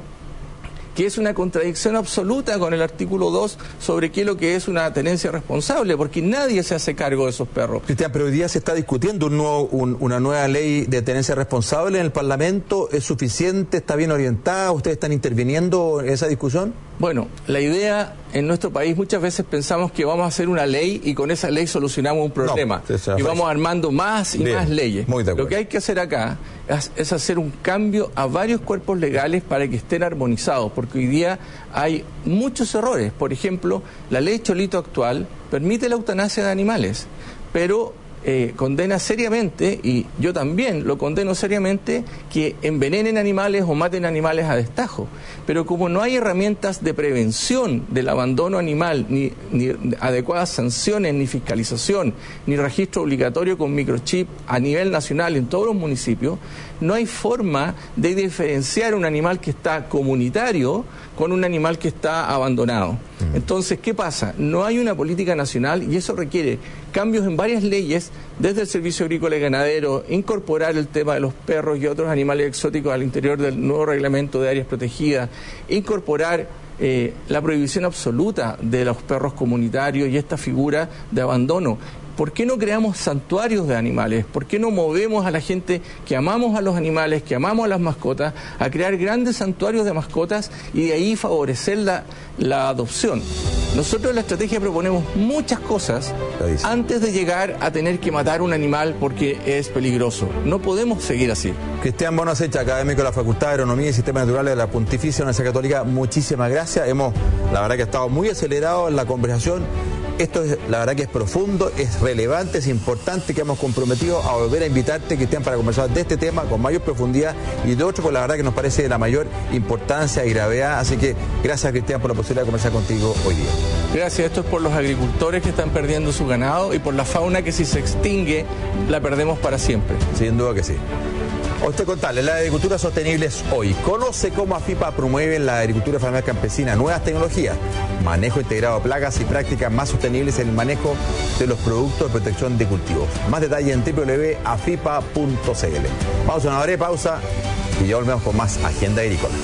que es una contradicción absoluta con el artículo dos sobre qué es lo que es una tenencia responsable, porque nadie se hace cargo de esos perros. Cristian, pero hoy día se está discutiendo un nuevo, un, una nueva ley de tenencia responsable en el Parlamento. ¿Es suficiente? ¿Está bien orientada? ¿Ustedes están interviniendo en esa discusión? Bueno, la idea en nuestro país muchas veces pensamos que vamos a hacer una ley y con esa ley solucionamos un problema. No, y vamos armando más y bien, más leyes. Lo que hay que hacer acá es, es hacer un cambio a varios cuerpos legales para que estén armonizados, porque hoy día hay muchos errores. Por ejemplo, la ley Cholito actual permite la eutanasia de animales, pero Eh, condena seriamente, y yo también lo condeno seriamente, que envenenen animales o maten animales a destajo. Pero como no hay herramientas de prevención del abandono animal, ni, ni adecuadas sanciones, ni fiscalización, ni registro obligatorio con microchip a nivel nacional en todos los municipios, no hay forma de diferenciar un animal que está comunitario con un animal que está abandonado. Entonces, ¿qué pasa? No hay una política nacional y eso requiere cambios en varias leyes, desde el Servicio Agrícola y Ganadero, incorporar el tema de los perros y otros animales exóticos al interior del nuevo reglamento de áreas protegidas, incorporar eh, la prohibición absoluta de los perros comunitarios y esta figura de abandono. ¿Por qué no creamos santuarios de animales? ¿Por qué no movemos a la gente que amamos a los animales, que amamos a las mascotas, a crear grandes santuarios de mascotas y de ahí favorecer la, la adopción? Nosotros en la estrategia proponemos muchas cosas antes de llegar a tener que matar un animal porque es peligroso. No podemos seguir así. Cristian Bonasecha, académico de la Facultad de Agronomía y Sistemas Naturales de la Pontificia Universidad Católica, muchísimas gracias. Hemos, la verdad que ha estado muy acelerado en la conversación. Esto es, la verdad que es profundo, es relevante, es importante, que hemos comprometido a volver a invitarte, Cristian, para conversar de este tema con mayor profundidad y de otro, con la verdad que nos parece de la mayor importancia y gravedad. Así que gracias, Cristian, por la posibilidad de conversar contigo hoy día. Gracias. Esto es por los agricultores que están perdiendo su ganado y por la fauna que, si se extingue, la perdemos para siempre. Sin duda que sí. A usted contarle, la agricultura sostenible es hoy. Conoce cómo AFIPA promueve en la agricultura familiar campesina nuevas tecnologías, manejo integrado de plagas y prácticas más sostenibles en el manejo de los productos de protección de cultivos. Más detalles en doble u doble u doble u punto afipa punto c l. Pausa, una breve pausa y ya volvemos con más Agenda Agrícola.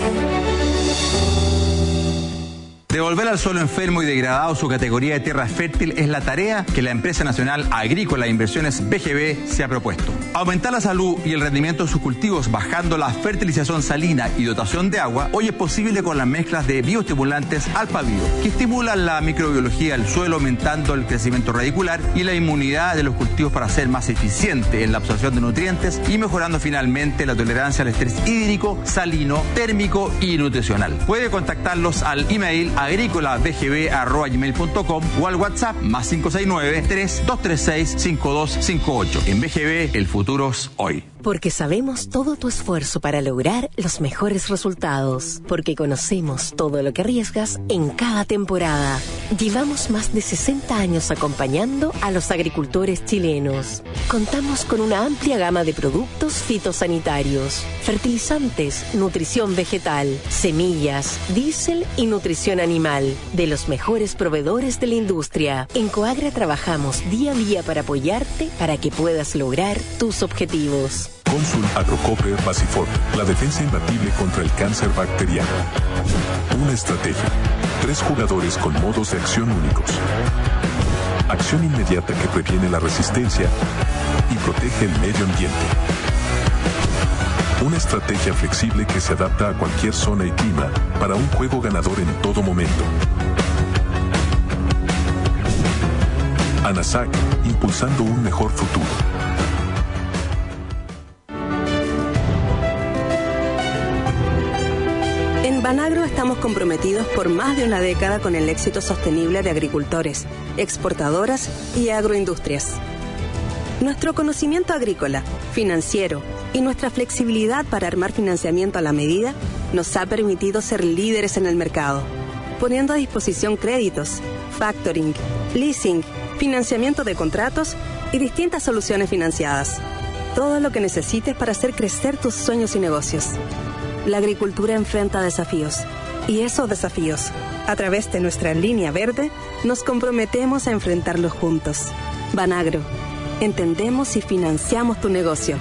Devolver al suelo enfermo y degradado su categoría de tierra fértil es la tarea que la empresa nacional Agrícola e Inversiones B G B se ha propuesto. Aumentar la salud y el rendimiento de sus cultivos bajando la fertilización salina y dotación de agua hoy es posible con las mezclas de bioestimulantes Alpabio, que estimulan la microbiología del suelo, aumentando el crecimiento radicular y la inmunidad de los cultivos para ser más eficiente en la absorción de nutrientes y mejorando finalmente la tolerancia al estrés hídrico, salino, térmico y nutricional. Puede contactarlos al email agrícola b g b arroba gmail punto com o al WhatsApp más cinco seis nueve, tres dos tres seis, cinco dos cinco ocho. En B G B, el futuro es hoy. Porque sabemos todo tu esfuerzo para lograr los mejores resultados. Porque conocemos todo lo que arriesgas en cada temporada. Llevamos más de sesenta años acompañando a los agricultores chilenos. Contamos con una amplia gama de productos fitosanitarios, fertilizantes, nutrición vegetal, semillas, diésel y nutrición animal, de los mejores proveedores de la industria. En Coagra trabajamos día a día para apoyarte para que puedas lograr tus objetivos. Consul Agrocope Basifor, la defensa imbatible contra el cáncer bacteriano. Una estrategia. Tres jugadores con modos de acción únicos. Acción inmediata que previene la resistencia y protege el medio ambiente. Una estrategia flexible que se adapta a cualquier zona y clima para un juego ganador en todo momento. ANASAC, impulsando un mejor futuro. En Banagro estamos comprometidos por más de una década con el éxito sostenible de agricultores, exportadoras y agroindustrias. Nuestro conocimiento agrícola, financiero y nuestra flexibilidad para armar financiamiento a la medida nos ha permitido ser líderes en el mercado. poniendo a disposición créditos, factoring, leasing, financiamiento de contratos y distintas soluciones financiadas. Todo lo que necesites para hacer crecer tus sueños y negocios. La agricultura enfrenta desafíos. Y esos desafíos, a través de nuestra línea verde, nos comprometemos a enfrentarlos juntos. Banagro. Entendemos y financiamos tu negocio.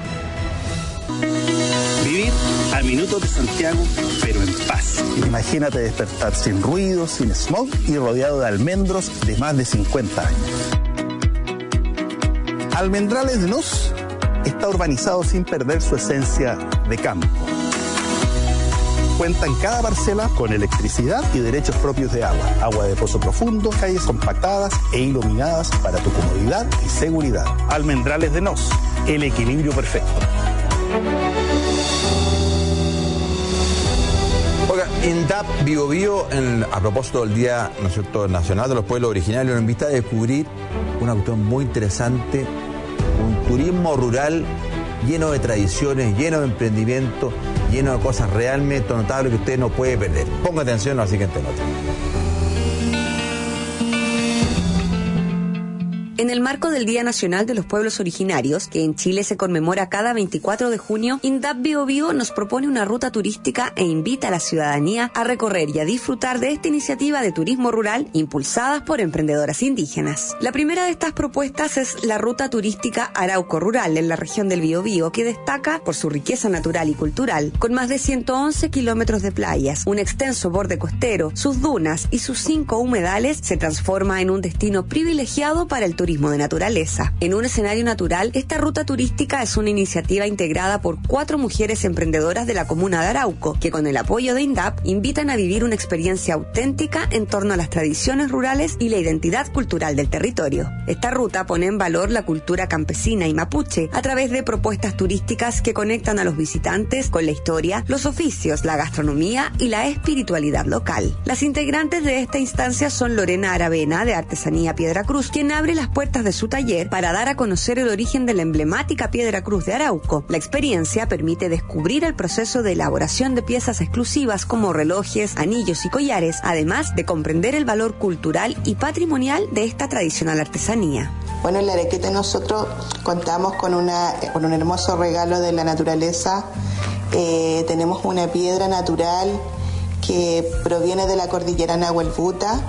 Vivir a minutos de Santiago, pero en paz. Imagínate despertar sin ruido, sin smog y rodeado de almendros de más de cincuenta años. Almendrales de Nos está urbanizado sin perder su esencia de campo. Cuenta en cada parcela con electricidad y derechos propios de agua, agua de pozo profundo, calles compactadas e iluminadas para tu comodidad y seguridad. Almendrales de Nos, el equilibrio perfecto. Oiga, INDAP Bio Bio, en, a propósito del Día, ¿no es cierto?, Nacional de los Pueblos Originarios, nos invita a descubrir una cuestión muy interesante, un turismo rural lleno de tradiciones, lleno de emprendimiento, lleno de cosas realmente notables que usted no puede perder. Ponga atención a la siguiente nota. En el marco del Día Nacional de los Pueblos Originarios, que en Chile se conmemora cada veinticuatro de junio, INDAP Bio Bio nos propone una ruta turística e invita a la ciudadanía a recorrer y a disfrutar de esta iniciativa de turismo rural impulsada por emprendedoras indígenas. La primera de estas propuestas es la ruta turística Arauco Rural en la región del Biobío, que destaca por su riqueza natural y cultural, con más de ciento once kilómetros de playas, un extenso borde costero, sus dunas y sus cinco humedales, se transforma en un destino privilegiado para el turismo de naturaleza. En un escenario natural, esta ruta turística es una iniciativa integrada por cuatro mujeres emprendedoras de la comuna de Arauco, que con el apoyo de INDAP invitan a vivir una experiencia auténtica en torno a las tradiciones rurales y la identidad cultural del territorio. Esta ruta pone en valor la cultura campesina y mapuche a través de propuestas turísticas que conectan a los visitantes con la historia, los oficios, la gastronomía y la espiritualidad local. Las integrantes de esta instancia son Lorena Aravena, de Artesanía Piedra Cruz, quien abre las puertas de su taller para dar a conocer el origen de la emblemática Piedra Cruz de Arauco. La experiencia permite descubrir el proceso de elaboración de piezas exclusivas como relojes, anillos y collares, además de comprender el valor cultural y patrimonial de esta tradicional artesanía. Bueno, en la Arequipe nosotros contamos con, una, con un hermoso regalo de la naturaleza. Eh, tenemos una piedra natural que proviene de la cordillera Nahuelbuta.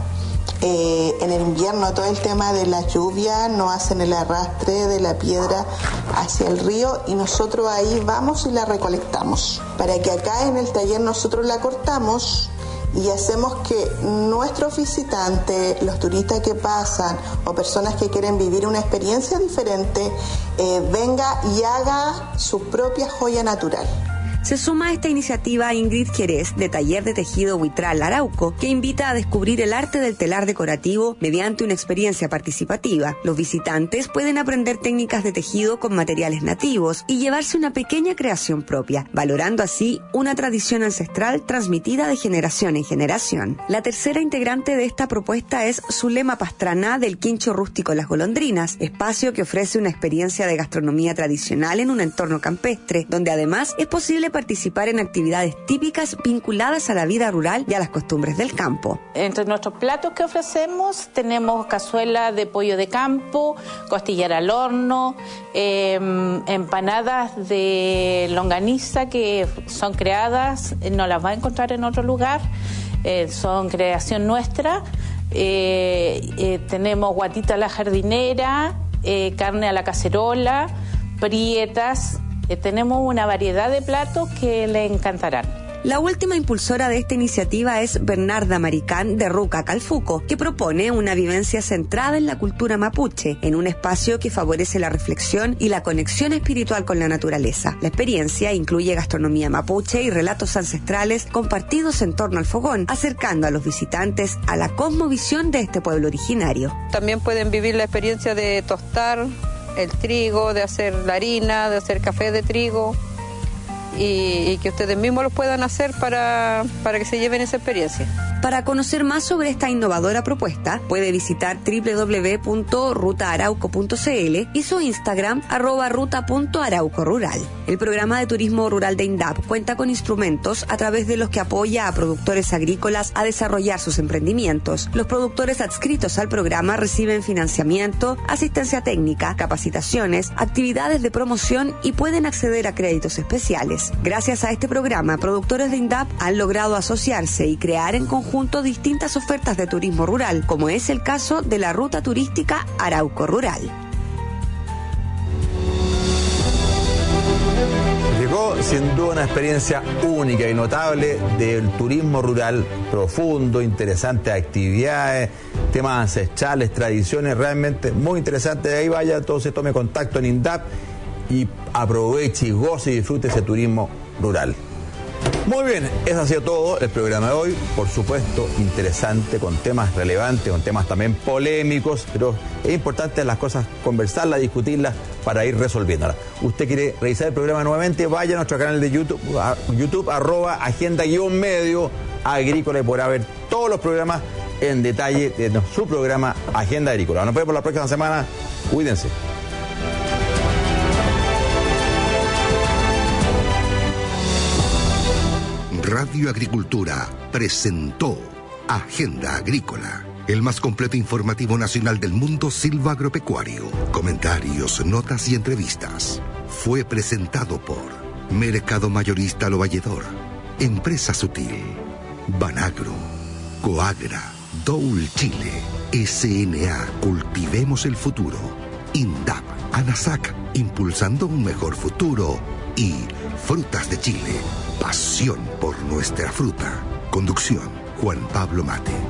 Eh, en el invierno todo el tema de la lluvia no hacen el arrastre de la piedra hacia el río y nosotros ahí vamos y la recolectamos para que acá en el taller nosotros la cortamos y hacemos que nuestros visitantes, los turistas que pasan o personas que quieren vivir una experiencia diferente, eh, venga y haga su propia joya natural. Se suma a esta iniciativa Ingrid Jerez, de Taller de Tejido Huitral Arauco, que invita a descubrir el arte del telar decorativo mediante una experiencia participativa. Los visitantes pueden aprender técnicas de tejido con materiales nativos y llevarse una pequeña creación propia, valorando así una tradición ancestral transmitida de generación en generación. La tercera integrante de esta propuesta es Zulema Pastrana, del Quincho Rústico Las Golondrinas, espacio que ofrece una experiencia de gastronomía tradicional en un entorno campestre, donde además es posible participar en actividades típicas vinculadas a la vida rural y a las costumbres del campo. Entre nuestros platos que ofrecemos tenemos cazuela de pollo de campo, costillar al horno, eh, empanadas de longaniza que son creadas, no las va a encontrar en otro lugar, eh, son creación nuestra. Eh, eh, tenemos guatita a la jardinera, eh, carne a la cacerola, prietas. Eh, tenemos una variedad de platos que le encantarán. La última impulsora de esta iniciativa es Bernarda Maricán, de Ruca Calfuco, que propone una vivencia centrada en la cultura mapuche, en un espacio que favorece la reflexión y la conexión espiritual con la naturaleza. La experiencia incluye gastronomía mapuche y relatos ancestrales compartidos en torno al fogón, acercando a los visitantes a la cosmovisión de este pueblo originario. También pueden vivir la experiencia de tostar el trigo, de hacer la harina, de hacer café de trigo y, y que ustedes mismos lo puedan hacer para, para que se lleven esa experiencia. Para conocer más sobre esta innovadora propuesta, puede visitar doble u doble u doble u punto ruta arauco punto c l y su Instagram arroba ruta punto arauco rural. El programa de turismo rural de INDAP cuenta con instrumentos a través de los que apoya a productores agrícolas a desarrollar sus emprendimientos. Los productores adscritos al programa reciben financiamiento, asistencia técnica, capacitaciones, actividades de promoción y pueden acceder a créditos especiales. Gracias a este programa, productores de INDAP han logrado asociarse y crear en conjunto distintas ofertas de turismo rural, como es el caso de la ruta turística Arauco Rural. Llegó sin duda una experiencia única y notable del turismo rural, profundo, interesantes actividades, temas ancestrales, tradiciones, realmente muy interesante. De ahí vaya, entonces tome contacto en INDAP y aproveche y goce y disfrute ese turismo rural. Muy bien, eso ha sido todo el programa de hoy. Por supuesto, interesante, con temas relevantes, con temas también polémicos, pero es importante las cosas conversarlas, discutirlas para ir resolviéndolas. Usted quiere revisar el programa nuevamente, vaya a nuestro canal de YouTube, a YouTube arroba agenda guión medio agrícola, y podrá ver todos los programas en detalle de su programa Agenda Agrícola. Nos vemos la próxima semana. Cuídense. Radio Agricultura presentó Agenda Agrícola, el más completo informativo nacional del mundo silvagropecuario. Comentarios, notas y entrevistas. Fue presentado por Mercado Mayorista Lo Valledor, Empresa Sutil, Banagro, Coagra, Doul Chile, S N A Cultivemos el Futuro, INDAP, ANASAC, impulsando un mejor futuro, y Frutas de Chile, pasión por nuestra fruta. Conducción, Juan Pablo Mate.